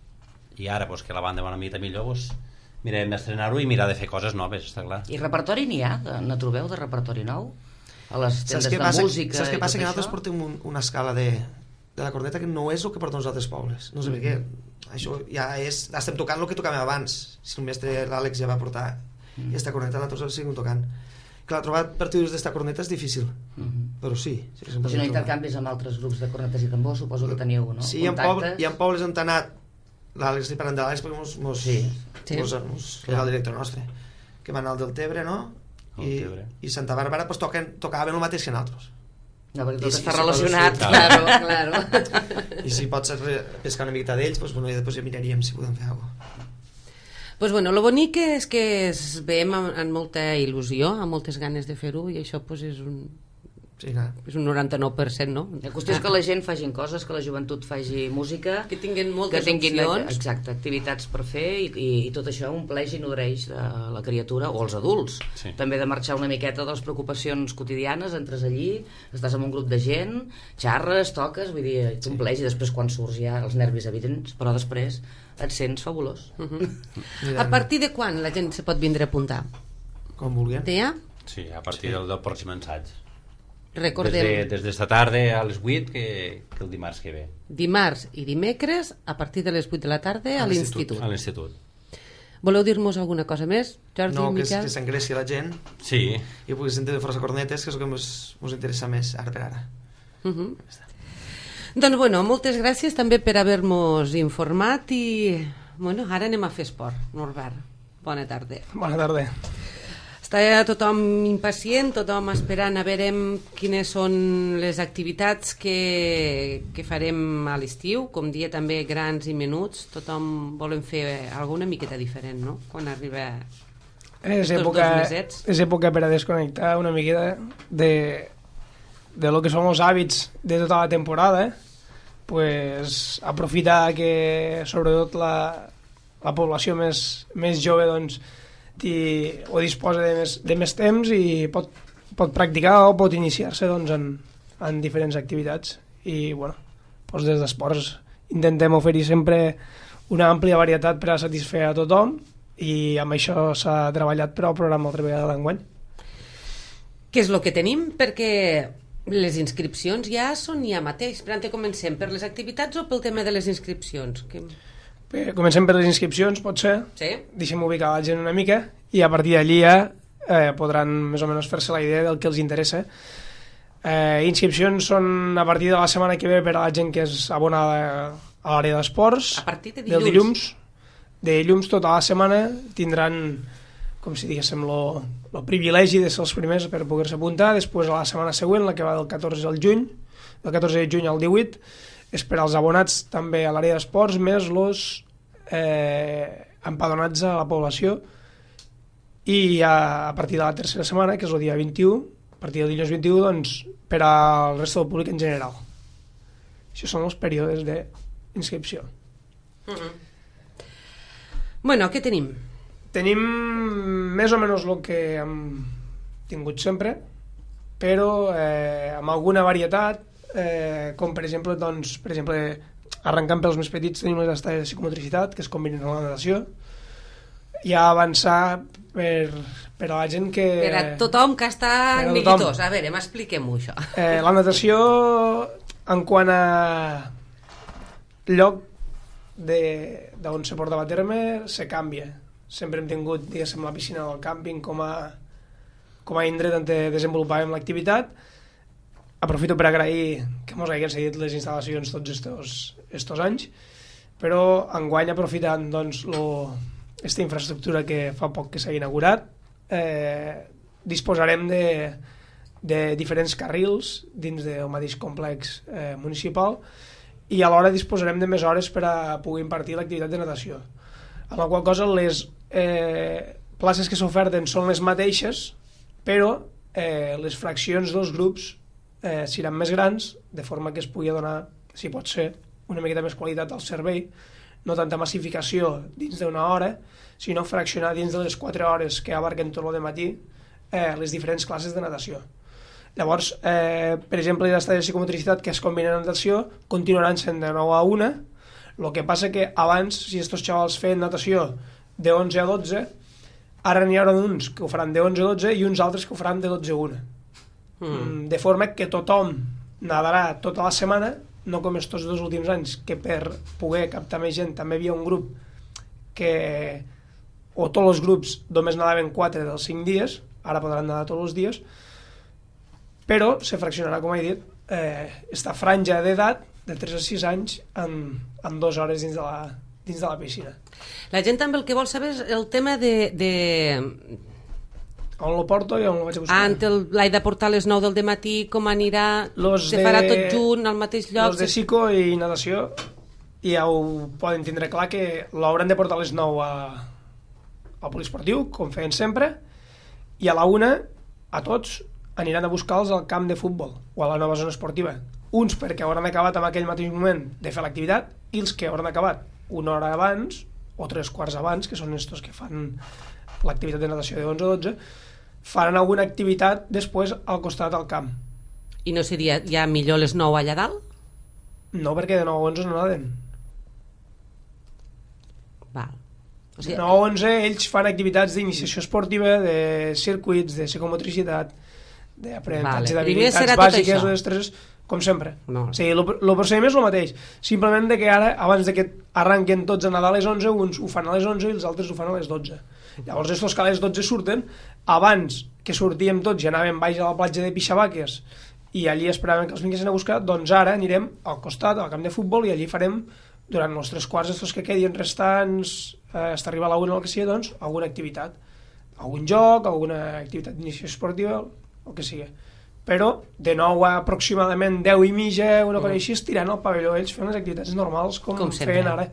Speaker 4: i ara pues, que la banda va una mica millor pues, mirem d'estrenar-ho i mirar de fer coses noves, està clar.
Speaker 3: I repertori n'hi ha? De, ne trobeu de repertori nou? A les tendes
Speaker 2: Saps què
Speaker 3: de
Speaker 2: passa?
Speaker 3: música
Speaker 2: Saps què
Speaker 3: i
Speaker 2: passa?
Speaker 3: tot
Speaker 2: Que nosaltres
Speaker 3: això?
Speaker 2: portem un, una escala de, de la corneta que no és el que porten els altres pobles. No sé per què. Això ja és... Estem tocant el que tocàvem abans. Si el mestre l'Àlex ja va portar mm. i esta corneta nosaltres la seguim tocant. Clar, trobar partidurs d'esta corneta és difícil.
Speaker 3: Mm-hmm.
Speaker 2: Però sí. sí que
Speaker 3: Però si no intercanvis amb altres grups de cornetes i tambors, suposo que teniu, no?
Speaker 2: Sí, hi ha, poble, hi ha pobles on ha anat l'Àlex, estic parlant de l'Àlex perquè mos, mos,
Speaker 3: Sí.
Speaker 1: Sí.
Speaker 2: mos, mos era el director nostre, que van al Deltebre, no?
Speaker 4: Al
Speaker 2: I,
Speaker 4: Deltebre.
Speaker 2: i Santa Bàrbara pues, toquen, tocaven el mateix que nosaltres.
Speaker 3: No, perquè
Speaker 2: I
Speaker 3: tot
Speaker 2: sí,
Speaker 3: està
Speaker 2: suposo
Speaker 3: relacionat,
Speaker 2: sí.
Speaker 3: claro, claro.
Speaker 2: I si pots pescar una miqueta d'ells, pues, bueno, i després ja miraríem si podem fer alguna cosa.
Speaker 1: Pues bueno, lo bonic és que es veiem amb, amb molta il·lusió, amb moltes ganes de fer-ho, i això pues, és un
Speaker 2: Sí, clar.
Speaker 1: és un noranta-nou per cent, no?
Speaker 3: La qüestió és que la gent facin coses, que la joventut faci música,
Speaker 1: Que tinguin moltes
Speaker 3: que tinguin,
Speaker 1: opcions.
Speaker 3: exacte, activitats per fer i, i, i tot això ompleix i nodreix de la criatura o els adults.
Speaker 4: Sí.
Speaker 3: També de marxar una miqueta de les preocupacions quotidianes, entres allí, estàs amb un grup de gent, xarres, toques, vull dir, t'ompleix i després quan surts ja els nervis evidents, però després et sents fabulós.
Speaker 1: Uh -huh. A partir de quan la gent se pot vindre a apuntar?
Speaker 2: Com vulguin.
Speaker 1: Té ja?
Speaker 4: Sí, a partir sí. del, del pròxim ensaig.
Speaker 1: Recordem,
Speaker 4: Des de, des d'esta tarda a les vuit que, que el dimarts que ve.
Speaker 1: dimarts i dimecres a partir de les vuit de la tarda a l'institut.
Speaker 4: A l'institut.
Speaker 1: Voleu dir-nos alguna cosa més, Jordi
Speaker 2: No,
Speaker 1: i
Speaker 2: que,
Speaker 1: Miquel?
Speaker 2: que s'engressi la gent
Speaker 4: Sí.
Speaker 2: i pugui sentir de força cornetes, que és el que ens interessa més ara per ara.
Speaker 1: Uh -huh. Doncs bueno, moltes gràcies també per haver-nos informat i bueno, ara anem a fer esport. Norbert, bona tarda.
Speaker 5: Bona tarda.
Speaker 1: Està tothom impacient, tothom esperant a veure quines són les activitats que, que farem a l'estiu, com dia també grans i menuts, tothom volem fer alguna miqueta diferent, no? Quan arriba
Speaker 5: És
Speaker 1: estos
Speaker 5: època,
Speaker 1: dos mesets.
Speaker 5: és època per a desconnectar una miqueta de, de lo que són els hàbits de tota la temporada, eh? Pues aprofitar que sobretot la, la població més, més jove doncs, i, o disposa de més, de més temps i pot, pot practicar o pot iniciar-se doncs, en, en diferents activitats i bueno, doncs des d'esports intentem oferir sempre una àmplia varietat per a satisfer a tothom i amb això s'ha treballat per al programa altra vegada d'enguany.
Speaker 1: Què és el que tenim? Perquè les inscripcions ja són ja mateix. Per tant, comencem per les activitats o pel tema de les inscripcions? Que...
Speaker 5: Bé, comencem per les inscripcions, pot ser.
Speaker 1: Sí?
Speaker 5: Deixem ubicar la gent una mica i a partir d'allí ja eh, podran més o menys fer-se la idea del que els interessa. Eh, inscripcions són a partir de la setmana que ve per a la gent que és abonada a l'àrea d'esports.
Speaker 1: A partir de
Speaker 5: Del
Speaker 1: dilluns.
Speaker 5: dilluns. De dilluns tota la setmana tindran, com si diguéssim, el privilegi de ser els primers per poder-se apuntar. Després a la setmana següent, la que va del catorze al juny, del catorze de juny al divuit, és per als abonats també a l'àrea d'esports, més els eh, empadronats a la població. I a, a partir de la tercera setmana, que és el dia vint-i-u, a partir del dilluns vint-i-u, doncs, per al resta del públic en general. Això són els períodes d'inscripció.
Speaker 1: Uh -huh. Bueno, què tenim?
Speaker 5: Tenim més o menys el que hem tingut sempre, però eh, amb alguna varietat, eh, com per exemple, doncs, per exemple, arrencant pels més petits tenim les estades de psicomotricitat, que es combinen amb la natació, i a avançar per, per a la gent que...
Speaker 1: Per a tothom que està
Speaker 5: per a
Speaker 1: neguitós. A veure, m'expliquem-ho, això.
Speaker 5: Eh, la natació, en quant a lloc d'on se portava a terme, se canvia. Sempre hem tingut, diguéssim, la piscina del càmping com a, com a indret on desenvolupàvem l'activitat. Aprofito per agrair que mos hagin cedit les instal·lacions tots estos, estos anys, però enguany aprofitant doncs, lo, aquesta infraestructura que fa poc que s'ha inaugurat, eh, disposarem de, de diferents carrils dins del mateix complex eh, municipal i alhora disposarem de més hores per a poder impartir l'activitat de natació. Amb la qual cosa les eh, places que s'oferten són les mateixes, però eh, les fraccions dels grups eh, seran més grans, de forma que es pugui donar, si pot ser, una miqueta més qualitat al servei, no tanta massificació dins d'una hora, sinó fraccionar dins de les quatre hores que abarquen tot el matí eh, les diferents classes de natació. Llavors, eh, per exemple, les talles de psicomotricitat que es combinen amb natació continuaran sent de nou a una, el que passa que abans, si estos xavals feien natació de onze a dotze, ara n'hi haurà uns que ho faran de onze a dotze i uns altres que ho faran de dotze a una. Mm. De forma que tothom nadarà tota la setmana, no com estos dos últims anys, que per poder captar més gent també hi havia un grup que, o tots els grups només nadaven quatre dels cinc dies, ara podran nadar tots els dies, però se fraccionarà, com he dit, eh, esta franja d'edat de tres a sis anys en, en dues hores dins de, la, dins de la piscina.
Speaker 1: La gent també el que vol saber és el tema de... de...
Speaker 5: On lo porto i on lo vaig a buscar.
Speaker 1: Ah, l'he de portar a les nou del dematí, com anirà?
Speaker 5: Los
Speaker 1: se
Speaker 5: de...
Speaker 1: farà tot junt, al mateix lloc?
Speaker 5: Els de psico i natació ja ho poden tindre clar que l'hauran de portar a les nou a, al poliesportiu, com feien sempre, i a la una, a tots, aniran a buscar-los al camp de futbol o a la nova zona esportiva. Uns perquè hauran acabat en aquell mateix moment de fer l'activitat i els que hauran acabat una hora abans o tres quarts abans, que són estos que fan l'activitat de natació de onze a dotze, faran alguna activitat després al costat del camp.
Speaker 1: I no seria ja millor les nou allà dalt?
Speaker 5: No, perquè de nou a onze no naden.
Speaker 1: Val. O sigui...
Speaker 5: De nou a onze ells fan activitats d'iniciació esportiva, de circuits, de psicomotricitat, d'aprenentatge
Speaker 1: vale.
Speaker 5: d'habilitats bàsiques, les tres, com sempre.
Speaker 1: No.
Speaker 5: O sigui, el procediment és el mateix, simplement de que ara, abans de que arranquen tots a nadar a les onze, uns ho fan a les onze i els altres ho fan a les dotze. Llavors, estos que a les dotze surten, abans que sortíem tots i anàvem baix a la platja de Pixabaques i allí esperàvem que els vinguessin a buscar, doncs ara anirem al costat, al camp de futbol, i allí farem, durant els tres quarts estos que quedin restants, eh, hasta arribar a la una o el que sigui, doncs, alguna activitat. Algun joc, alguna activitat d'iniciació esportiva, el que sigui. Però, de nou a aproximadament deu i mitja, una cosa així, estirant al pavelló, ells fent les activitats normals com,
Speaker 1: com
Speaker 5: feien ara.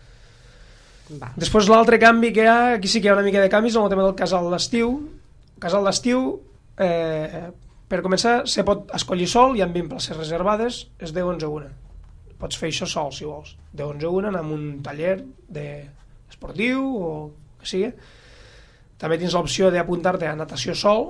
Speaker 1: Va.
Speaker 5: Després l'altre canvi que hi ha, aquí sí que hi ha una mica de canvis, en el tema del casal d'estiu. El casal d'estiu, eh, per començar, se pot escollir sol, hi ha vint places reservades, és de onze a una. Pots fer això sol, si vols. De onze a una, anar a un taller de esportiu o que sigui. També tens l'opció d'apuntar-te a natació sol,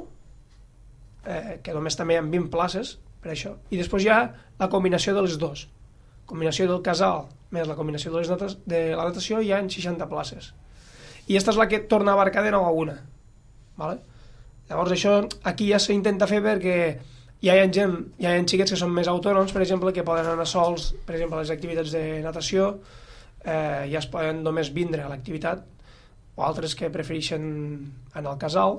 Speaker 5: eh, que només també hi ha vint places per això. I després hi ha la combinació de les dos. Combinació del casal més la combinació de, les natas, de la natació, hi ha seixanta places. I aquesta és la que torna a abarcar de nou a una. Vale? Llavors això aquí ja s'intenta fer perquè ja hi ha gent, ja hi ha xiquets que són més autònoms, per exemple, que poden anar sols, per exemple, a les activitats de natació, eh, ja es poden només vindre a l'activitat, o altres que prefereixen anar al casal,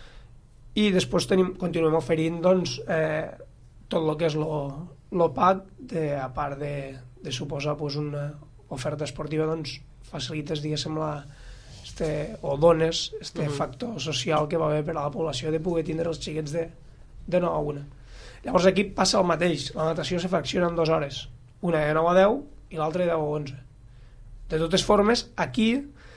Speaker 5: i després tenim, continuem oferint doncs, eh, tot el que és lo pack, de, a part de, de suposar pues, una oferta esportiva, doncs facilites, diguéssim, la, este, o dones este uh-huh. factor social que va haver per a la població de poder tindre els xiquets de, de nou a una. Llavors aquí passa el mateix, la natació se fracciona en dues hores, una de nou a deu i l'altra de deu a onze. De totes formes, aquí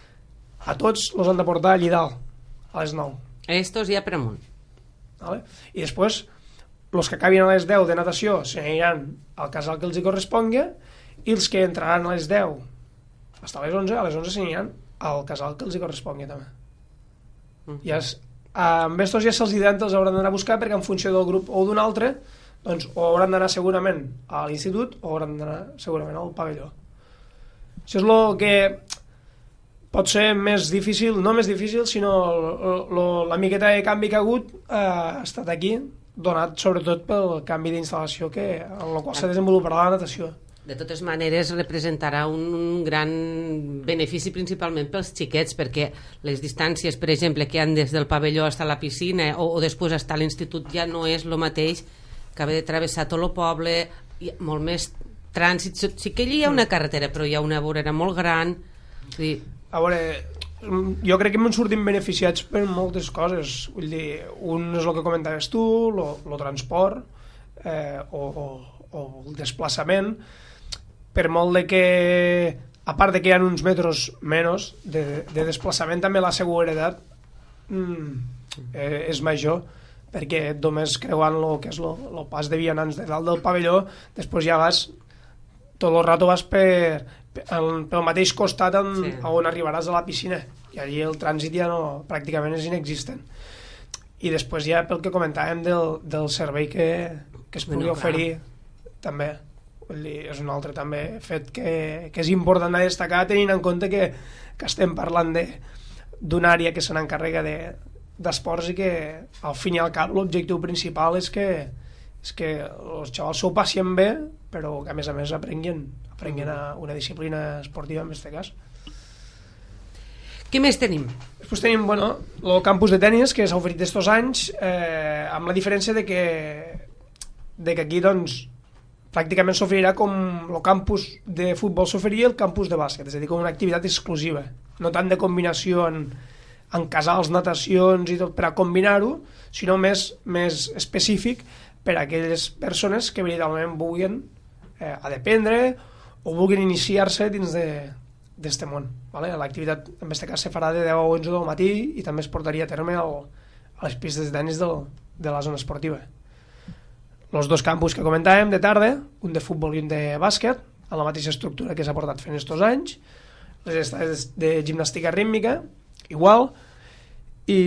Speaker 5: a tots els han de portar allí dalt, a les nou.
Speaker 1: Estos ja per amunt.
Speaker 5: Vale? I després, els que acabin a les deu de natació s'aniran al casal que els hi correspongui, i els que entraran a les deu fins a les onze, a les onze s'aniran al casal que els hi correspongui també. Mm. I es, amb estos ja se'ls ident els hauran d'anar a buscar, perquè en funció del grup o d'un altre, doncs o hauran d'anar segurament a l'institut o hauran d'anar segurament al pavelló. Això és el que pot ser més difícil, no més difícil, sinó lo, lo, la miqueta de canvi que ha hagut eh, ha estat aquí, donat sobretot pel canvi d'instal·lació que, en el qual s'ha desenvolupat la natació.
Speaker 1: De totes maneres, representarà un gran benefici principalment pels xiquets, perquè les distàncies, per exemple, que han des del pavelló fins a la piscina o, o després fins a l'institut ja no és el mateix que haver de travessar tot el poble, hi ha molt més trànsit. Sí que allí hi ha una carretera, però hi ha una vorera molt gran. Sí.
Speaker 5: A veure, jo crec que m'han sortit beneficiats per moltes coses. Vull dir, un és el que comentaves tu, el transport eh, o, o, o el desplaçament, per molt de que, a part de que hi ha uns metres menys de, de desplaçament, també la seguretat mm, eh, és major, perquè només creuant lo que és el pas de vianants de dalt del pavelló, després ja vas, tot el rato vas per, per, pel mateix costat on, sí. on arribaràs a la piscina, i allí el trànsit ja no, pràcticament és inexistent. I després ja pel que comentàvem del, del servei que, que es pugui bueno, oferir també, vull dir, és un altre també fet que, que és important a destacar, tenint en compte que, que estem parlant d'una àrea que se n'encarrega de d'esports i que al fin i al cap l'objectiu principal és que, és que els xavals s'ho passin bé, però que a més a més aprenguin, aprenguin a una disciplina esportiva en aquest cas.
Speaker 1: Què més tenim?
Speaker 5: Després tenim bueno, el campus de tennis que s'ha oferit estos anys, eh, amb la diferència de que, de que aquí doncs, pràcticament s'oferirà com el campus de futbol s'oferia el campus de bàsquet, és a dir, com una activitat exclusiva, no tant de combinació en en casals, natacions i tot per a combinar-ho, sinó més, més específic per a aquelles persones que veritablement vulguin eh, a dependre o vulguin iniciar-se dins d'aquest món. Vale? L'activitat en aquest cas se farà de deu a onze del matí i també es portaria a terme al, a les pistes de tenis del, de la zona esportiva. Els dos campus que comentàvem de tarda, un de futbol i un de bàsquet, en la mateixa estructura que s'ha portat fent estos anys, les estades de gimnàstica rítmica, igual, i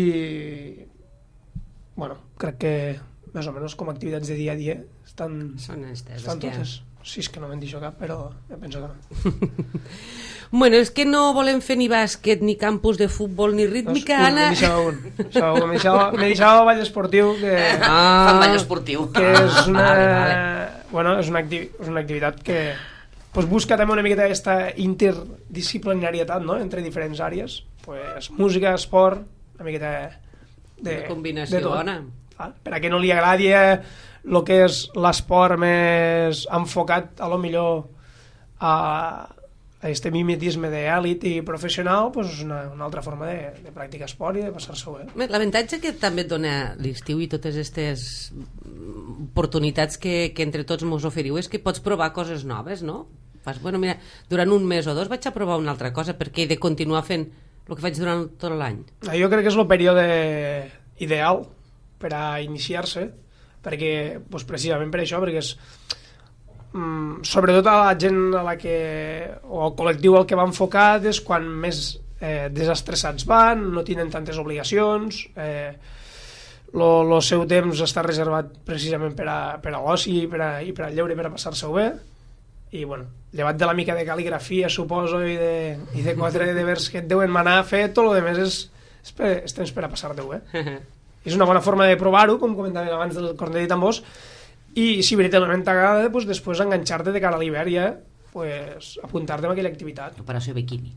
Speaker 5: bueno, crec que més o menys com a activitats de dia a dia estan,
Speaker 1: Són estes,
Speaker 5: estan totes. Sí, és que no me'n deixo cap, però ja penso que no.
Speaker 1: Bueno, és que no volem fer ni bàsquet, ni campus de futbol, ni rítmica,
Speaker 5: un,
Speaker 1: Anna.
Speaker 5: M'he deixat un. M'he deixat, deixat el ball esportiu, que,
Speaker 3: Ah, fan ball esportiu.
Speaker 5: que és una,
Speaker 1: vale, vale.
Speaker 5: Bueno, és una, acti és una activitat que pues, busca també una miqueta aquesta interdisciplinarietat, no?, entre diferents àrees, pues, música, esport, una miqueta de,
Speaker 1: Una combinació
Speaker 5: de tot.
Speaker 1: bona.
Speaker 5: Ah, per a qui no li agradi el que és l'esport més enfocat a lo millor a, a este mimetisme d'èlit i professional, pues, és una, una altra forma de, de practicar esport i de passar-se bé.
Speaker 1: L'avantatge que també et dona l'estiu i totes aquestes oportunitats que, que entre tots mos oferiu és que pots provar coses noves, no? Fas, bueno, mira, durant un mes o dos vaig a provar una altra cosa perquè he de continuar fent el que faig durant tot l'any.
Speaker 5: Jo crec que és el període ideal per a iniciar-se, perquè, pues, precisament per això, perquè és mm, sobretot a la gent a la que, o al col·lectiu al que va enfocat és quan més eh, desestressats van, no tenen tantes obligacions, eh, lo, lo seu temps està reservat precisament per a, per a l'oci per a, i per al lleure, per a passar-se-ho bé, i bueno, llevat de la mica de cal·ligrafia, suposo, i de, i de quatre de vers que et deuen manar a fer, tot el que és, és, per, és temps per a passar-te-ho bé. És una bona forma de provar-ho, com comentàvem abans del cornet i tambors, i si veritablement t'agrada, pues, després enganxar-te de cara a l'hivern ja, pues, apuntar-te a aquella activitat.
Speaker 3: Operació biquini.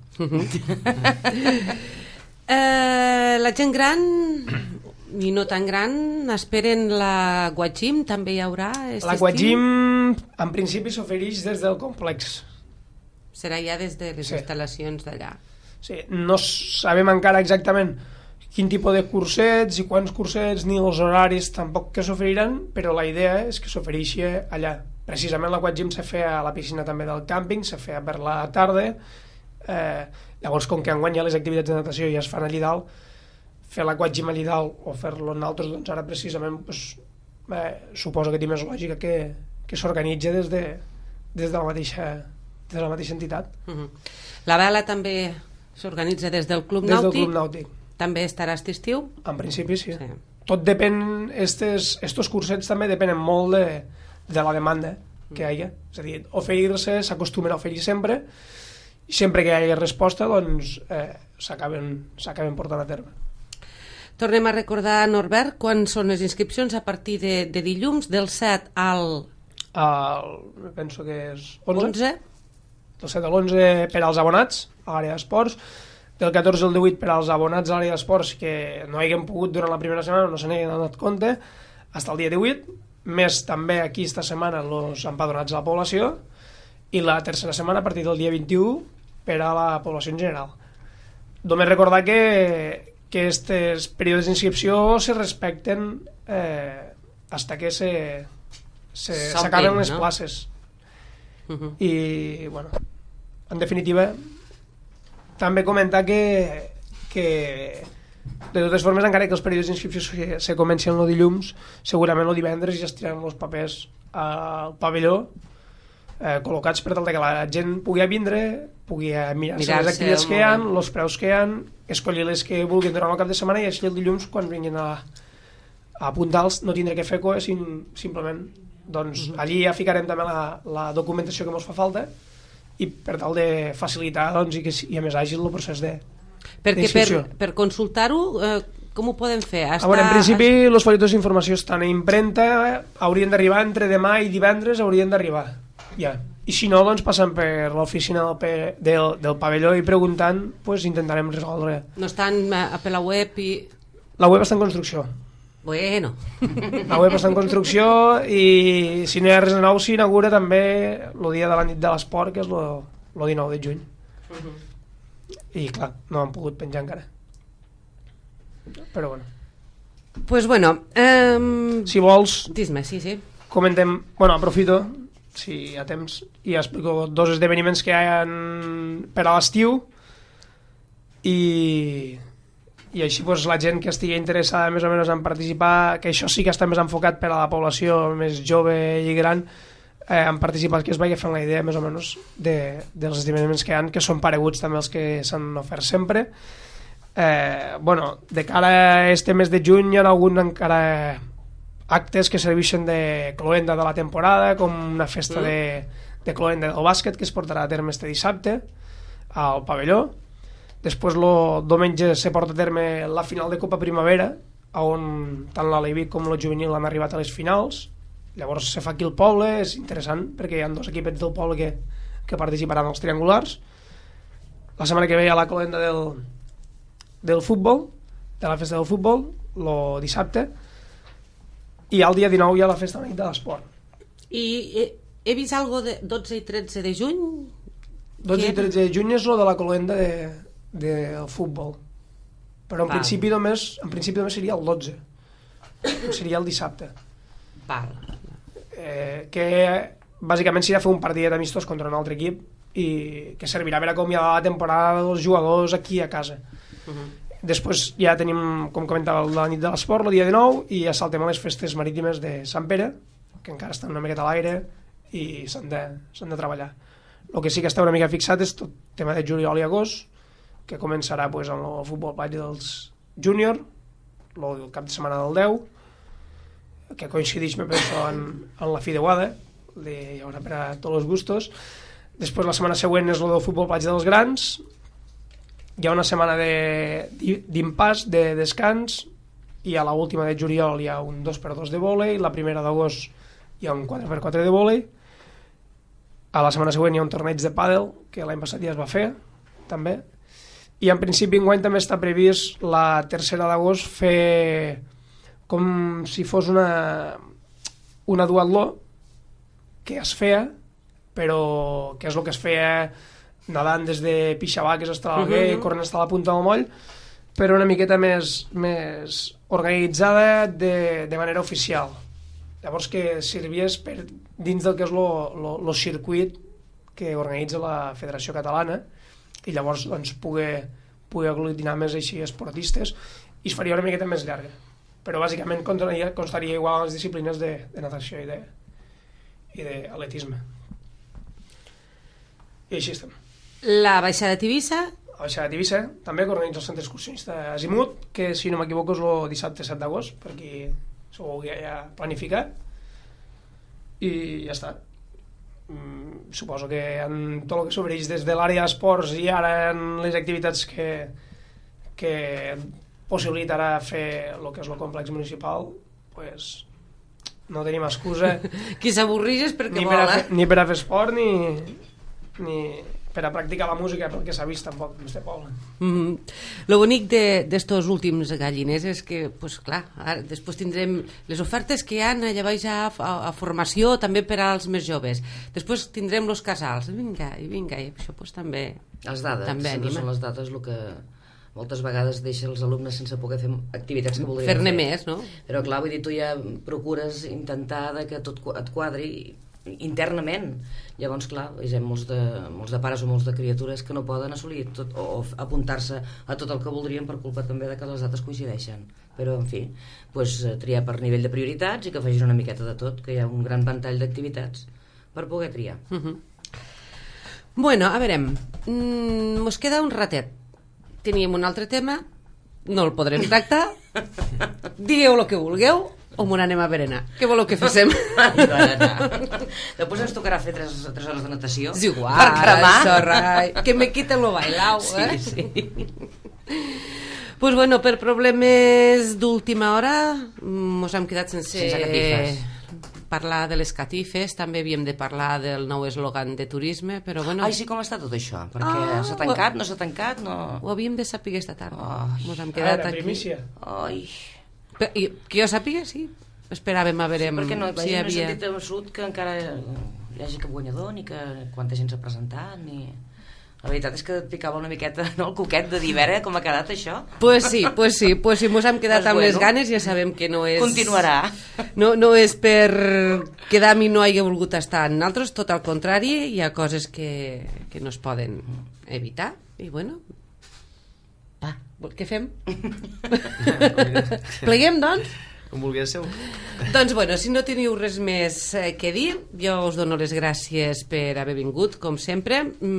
Speaker 1: eh, la gent gran i no tan gran esperen la Guatxim, també hi haurà aquest
Speaker 5: La Guatxim en principi s'ofereix des del complex.
Speaker 1: Serà ja des de les
Speaker 5: Sí.
Speaker 1: instal·lacions d'allà.
Speaker 5: Sí, no sabem encara exactament quin tipus de cursets i quants cursets ni els horaris tampoc que s'oferiran, però la idea és que s'ofereixi allà. Precisament la Guatxim se feia a la piscina també del càmping, se feia per la tarda, eh, llavors com que enguany ja les activitats de natació ja es fan allí dalt, fer la Guatxim allí dalt o fer-lo en altres, doncs ara precisament pues, eh, suposo que té més lògica que, que s'organitza des, de, des, de la mateixa, des de la mateixa entitat.
Speaker 1: Uh -huh. La vela també s'organitza des del Club
Speaker 5: Des
Speaker 1: Nàutic.
Speaker 5: del Club Nàutic.
Speaker 1: També estarà aquest estiu?
Speaker 5: En principi sí.
Speaker 1: Sí.
Speaker 5: Tot depèn, estes, estos cursets també depenen molt de, de la demanda que hi ha. És a dir, oferir-se, s'acostumen a oferir sempre, i sempre que hi hagi resposta, doncs eh, s'acaben s'acaben portant a terme.
Speaker 1: Tornem a recordar, Norbert, quan són les inscripcions a partir de, de dilluns, del set al
Speaker 5: El, penso que és onze.
Speaker 1: onze.
Speaker 5: Del set a l'onze per als abonats a l'àrea d'esports, del catorze al divuit per als abonats a l'àrea d'esports que no haguem pogut durant la primera setmana, no se n'hagin donat compte, fins al dia divuit, més també aquí esta setmana els empadronats a la població, i la tercera setmana a partir del dia vint-i-u per a la població en general. Només recordar que que aquests períodes d'inscripció se respecten eh, hasta que se s'acaben les
Speaker 1: no?
Speaker 5: places.
Speaker 1: Uh -huh.
Speaker 5: I, bueno, en definitiva, també comentar que, que De totes formes, encara que els períodes d'inscripció se, se comencen el dilluns, segurament el divendres ja es tiraran els papers al pavelló eh, col·locats per tal que la gent pugui vindre, pugui mirar-se les activitats que hi ha, els preus que hi ha, escollir les que vulguin durant el cap de setmana i així el dilluns, quan vinguin a, a apuntar-los, no tindré que fer cua, sin, simplement doncs, uh-huh. allí ja ficarem també la, la documentació que ens fa falta i per tal de facilitar doncs, i que sigui més àgil el procés de
Speaker 1: perquè per, per consultar-ho eh, com ho podem fer?
Speaker 5: Hasta... A veure, en principi els folletons d'informació estan a impremta, eh, haurien d'arribar entre demà i divendres, haurien d'arribar ja. I si no, doncs passant per l'oficina del, del, del pavelló i preguntant, pues intentarem resoldre.
Speaker 1: No estan a per la web i...
Speaker 5: La web està en construcció.
Speaker 1: Bueno.
Speaker 5: La web està en construcció i si no hi ha res de nou s'inaugura també el dia de la nit de l'esport, que és el dinou de juny. Uh-huh. I clar, no han pogut penjar encara. Però bueno.
Speaker 1: Pues bueno, um...
Speaker 5: si vols...
Speaker 1: Dis-me, sí, sí.
Speaker 5: Comentem... Bueno, aprofito, si hi ha temps, i explico dos esdeveniments que hi ha per a l'estiu i... i així pues, la gent que estigui interessada més o menys en participar, que això sí que està més enfocat per a la població més jove i gran, eh, han participat, que es vagi fent la idea més o menys de, dels esdeveniments que hi ha, que són pareguts també els que s'han ofert sempre. Eh, bueno, de cara a este mes de juny hi ha algun encara actes que serveixen de cloenda de la temporada, com una festa mm. de, de cloenda del bàsquet que es portarà a terme este dissabte al pavelló. Després el diumenge se porta a terme la final de Copa Primavera, on tant l'Aleví com el juvenil han arribat a les finals. Llavors se fa aquí al poble, és interessant perquè hi ha dos equipets del poble que, que participaran als triangulars. La setmana que ve hi ha la cloenda del, del futbol, de la festa del futbol, el dissabte, i el dia dinou hi ha la festa de l'esport.
Speaker 1: I he, he vist algo de dotze i tretze de juny?
Speaker 5: dotze i tretze de juny és lo de la cloenda de del futbol, però en Val. principi només en principi només seria el dotze, seria el dissabte.
Speaker 1: Val.
Speaker 5: Eh, que bàsicament serà fer un partit amistós contra un altre equip i que servirà per acomiadar la temporada dels jugadors aquí a casa. Uh-huh. Després ja tenim, com comentava, la nit de l'esport, el dia dinou, i ja saltem a les festes marítimes de Sant Pere, que encara estan una miqueta a l'aire i s'han de, s'han de treballar. El que sí que està una mica fixat és tot tema de juliol i agost, que començarà pues, amb el futbol platja dels júnior, el cap de setmana del deu, que coincideix per això en, en la fideuada, hi haurà per a tots els gustos. Després la setmana següent és el del futbol platja dels grans, hi ha una setmana d'impàs, de, de descans, i a l'última de juliol hi ha un dos per dos de vòlei, la primera d'agost hi ha un quatre per quatre de vòlei, a la setmana següent hi ha un torneig de pàdel, que l'any passat ja es va fer, també. I en principi enguany també està previst la tercera d'agost fer com si fos una una duatló que es feia, però que és el que es feia nedant des de Pixabaques fins a l'Alguer i corrent fins a la Punta del Moll, però una miqueta més, més organitzada de, de manera oficial. Llavors que serviés per dins del que és el circuit que organitza la Federació Catalana, i llavors doncs, poder, poder aglutinar més així esportistes, i es faria una miqueta més llarga, però bàsicament constaria, constaria igual les disciplines de, de natació i de i d'atletisme. I així estem.
Speaker 1: La baixada de Tivissa?
Speaker 5: La baixada de Tivissa també, que organitza el centre excursionista Azimut, que si no m'equivoco és el dissabte set d'agost, per qui s'ho vulgui ja planificar, i ja està. Mm, suposo que en tot el que s'obreix des de l'àrea d'esports i ara en les activitats que, que possibilitarà fer el que és el complex municipal, pues, no tenim excusa
Speaker 1: qui s'avorrix és perquè
Speaker 5: ni
Speaker 1: vol,
Speaker 5: per a,
Speaker 1: eh?
Speaker 5: ni per a fer esport ni, ni per a practicar la música, perquè s'ha vist tampoc en este poble.
Speaker 1: Mm-hmm. Lo bonic d'estos últims galliners és que, pues clar, ara, després tindrem les ofertes que hi ha allà baix a, a, a formació també per als més joves. Després tindrem los casals. Vinga, i vinga, i això pues, també
Speaker 3: les dades,
Speaker 1: també
Speaker 3: sempre
Speaker 1: anima.
Speaker 3: Són les dades el que moltes vegades deixa els alumnes sense poder fer activitats que voldrien
Speaker 1: fer-ne
Speaker 3: fer.
Speaker 1: més, no?
Speaker 3: Però clar, vull dir, tu ja procures intentar de que tot et quadri internament. Llavors, clar, hi ha molts de, molts de pares o molts de criatures que no poden assolir tot, o apuntar-se a tot el que voldrien per culpa també de que les dates coincideixen. Però, en fi, doncs, triar per nivell de prioritats i que facin una miqueta de tot, que hi ha un gran ventall d'activitats per poder triar.
Speaker 1: Uh-huh. Bueno, a veure, mm, mos queda un ratet. Teníem un altre tema, no el podrem tractar. Digueu el que vulgueu o m'ho anem a berenar. Què voleu que féssim?
Speaker 3: Després ens tocarà fer tres, tres hores de natació.
Speaker 1: És igual,
Speaker 3: per cremar.
Speaker 1: això, rai. Que me quiten lo bailao, eh?
Speaker 3: Sí, sí.
Speaker 1: Pues bueno, per problemes d'última hora mos hem quedat sense,
Speaker 3: sense catifes.
Speaker 1: Parlar de les catifes, també havíem de parlar del nou eslògan de turisme, però bueno...
Speaker 3: Ai, sí, com està tot això? Perquè
Speaker 1: Ah,
Speaker 3: s'ha tancat, no s'ha tancat, no...
Speaker 1: Ho havíem de saber aquesta tarda.
Speaker 3: Ai.
Speaker 1: Mos hem
Speaker 5: A
Speaker 1: quedat
Speaker 5: veure,
Speaker 1: aquí.
Speaker 5: primícia.
Speaker 3: Ai...
Speaker 1: Però, i, que jo sàpiga, sí. Esperàvem a veure
Speaker 3: Sí, perquè no,
Speaker 1: si hi
Speaker 3: no he
Speaker 1: havia...
Speaker 3: sentit absolut que encara hi hagi cap guanyador, ni que quanta gent s'ha presentat, ni... La veritat és que et picava una miqueta, no, el coquet de dir, veure com ha quedat això.
Speaker 1: Pues sí, pues sí, pues si mos hem quedat
Speaker 3: Pues
Speaker 1: amb
Speaker 3: bueno.
Speaker 1: les ganes, ja sabem que no és...
Speaker 3: Continuarà.
Speaker 1: No, no és per quedar a mi no hagi volgut estar en altres, tot al contrari, hi ha coses que, que no es poden evitar, i bueno... Va, què fem? Pleguem, doncs?
Speaker 2: Com vulguéssiu.
Speaker 1: Doncs bueno, si no teniu res més eh, que dir, jo us dono les gràcies per haver vingut, com sempre.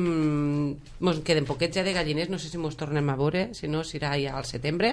Speaker 1: Mm, mos queden poquets ja de galliners, no sé si mos tornem a veure, si no serà ja al setembre.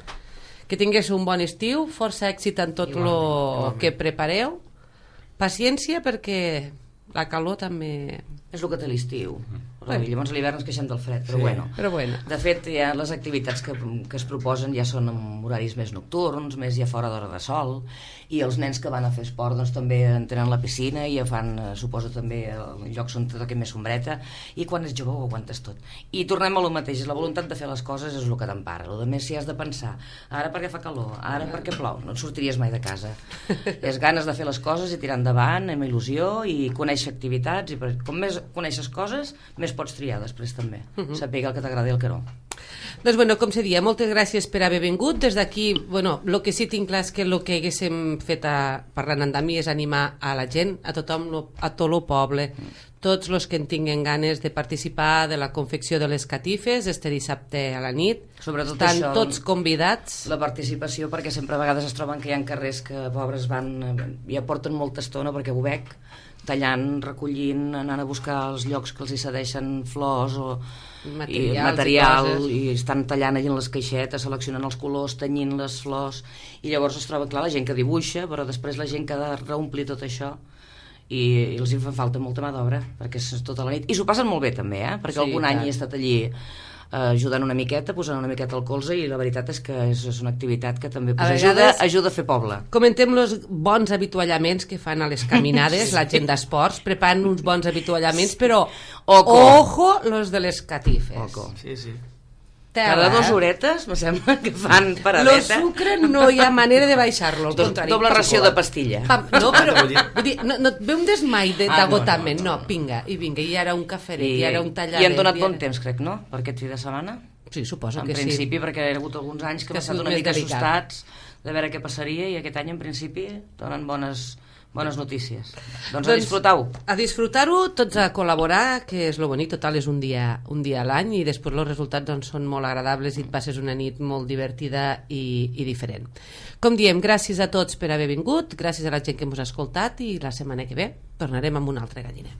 Speaker 1: Que tinguéssiu un bon estiu, força èxit en tot el que prepareu. Paciència, perquè la calor també...
Speaker 3: És el que té l'estiu. Però
Speaker 1: Bueno.
Speaker 3: llavors a l'hivern ens queixem del fred, però
Speaker 2: Sí.
Speaker 3: bueno.
Speaker 1: Però bueno.
Speaker 3: De fet, ja les activitats que, que es proposen ja són amb horaris més nocturns, més ja fora d'hora de sol, i els nens que van a fer esport doncs, també tenen la piscina i ja fan, eh, suposo, també llocs on toqui més sombreta, i quan ets jove ho aguantes tot. I tornem a lo mateix, la voluntat de fer les coses és el que t'empara. El més si has de pensar, ara perquè fa calor, ara perquè plou, no et sortiries mai de casa. És ganes de fer les coses i tirar endavant, amb il·lusió, i conèixer activitats, i per, com més coneixes coses, més pots triar després també, uh-huh. saber el que t'agrada i el que no.
Speaker 1: Doncs bueno, com se dia, moltes gràcies per haver vingut. Des d'aquí, bueno, el que sí tinc clar és que el que haguéssim fet a, parlant amb mi és animar a la gent, a tothom, lo, a tot el poble, tots els que en tinguen ganes de participar de la confecció de les catifes este dissabte a la nit.
Speaker 3: Sobretot
Speaker 1: estan
Speaker 3: això,
Speaker 1: tots convidats.
Speaker 3: La participació, perquè sempre a vegades es troben que hi ha carrers que pobres van, ja porten molta estona, perquè ho veig, tallant, recollint, anant a buscar els llocs que els hi cedeixen flors o
Speaker 1: Materials
Speaker 3: i material
Speaker 1: i coses.
Speaker 3: i estan tallant allà en les caixetes, seleccionant els colors, tenyint les flors, i llavors es troba clar la gent que dibuixa, però després la gent que ha de reomplir tot això, i, i els hi fa falta molta mà d'obra, perquè és tota la nit, i s'ho passen molt bé també, eh? perquè
Speaker 1: Sí,
Speaker 3: algun
Speaker 1: tant.
Speaker 3: any he estat allí eh, ajudant una miqueta, posant una miqueta al colze, i la veritat és que és, és una activitat que també pues,
Speaker 1: A
Speaker 3: ajuda,
Speaker 1: vegades-
Speaker 3: ajuda a fer poble.
Speaker 1: Comentem els bons avituallaments que fan a les caminades, la gent d'esports, preparen uns bons avituallaments, però
Speaker 3: Oco.
Speaker 1: ojo los de les catifes.
Speaker 3: Oco.
Speaker 2: Sí, sí.
Speaker 1: Tela,
Speaker 3: Cada dues
Speaker 1: eh?
Speaker 3: horetes, me sembla que fan
Speaker 1: Lo
Speaker 3: paradeta.
Speaker 1: sucre no hi ha manera de baixar-lo, al
Speaker 3: Do-
Speaker 1: contrari.
Speaker 3: doble ració de pastilla.
Speaker 1: Pam, no, però
Speaker 2: Vull dir-
Speaker 1: vull dir, no, no et ve un desmai de-
Speaker 3: Ah, no,
Speaker 1: d'agotament,
Speaker 3: no,
Speaker 1: no,
Speaker 3: no, no.
Speaker 1: vinga, i vinga, i ara un caferet, i,
Speaker 3: I,
Speaker 1: ara un talladet.
Speaker 3: I han donat
Speaker 1: i
Speaker 3: bon
Speaker 1: ara-
Speaker 3: temps, crec, no? Per aquest fi de setmana?
Speaker 1: Sí, suposo
Speaker 3: En
Speaker 1: que
Speaker 3: principi,
Speaker 1: sí.
Speaker 3: perquè hi ha hagut alguns anys que
Speaker 1: Que
Speaker 3: hem
Speaker 1: ha
Speaker 3: estat
Speaker 1: sigut
Speaker 3: una
Speaker 1: més
Speaker 3: mica
Speaker 1: delicat.
Speaker 3: assustats de veure què passaria, i aquest any, en principi, donen bones, bones notícies. Doncs a disfrutar-ho.
Speaker 1: A disfrutar-ho, tots a col·laborar, que és lo bonic, total és un dia, un dia a l'any, i després els resultats doncs, són molt agradables i et passes una nit molt divertida i, i diferent. Com diem, gràcies a tots per haver vingut, gràcies a la gent que ens ha escoltat, i la setmana que ve tornarem amb un altre galliner.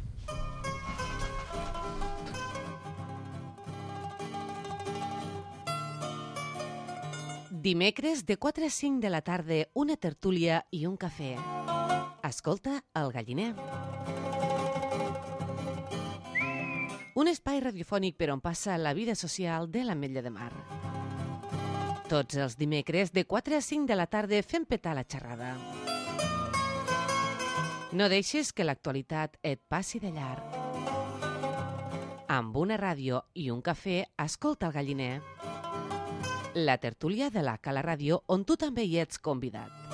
Speaker 1: Dimecres de quatre a cinc de la tarda, una tertúlia i un cafè. Escolta El Galliner. Un espai radiofònic per on passa la vida social de l'Ametlla de Mar. Tots els dimecres de quatre a cinc de la tarda fem petar la xerrada. No deixes que l'actualitat et passi de llarg. Amb una ràdio i un cafè, escolta El Galliner. La tertúlia de la Cala Ràdio, on tu també hi ets convidat.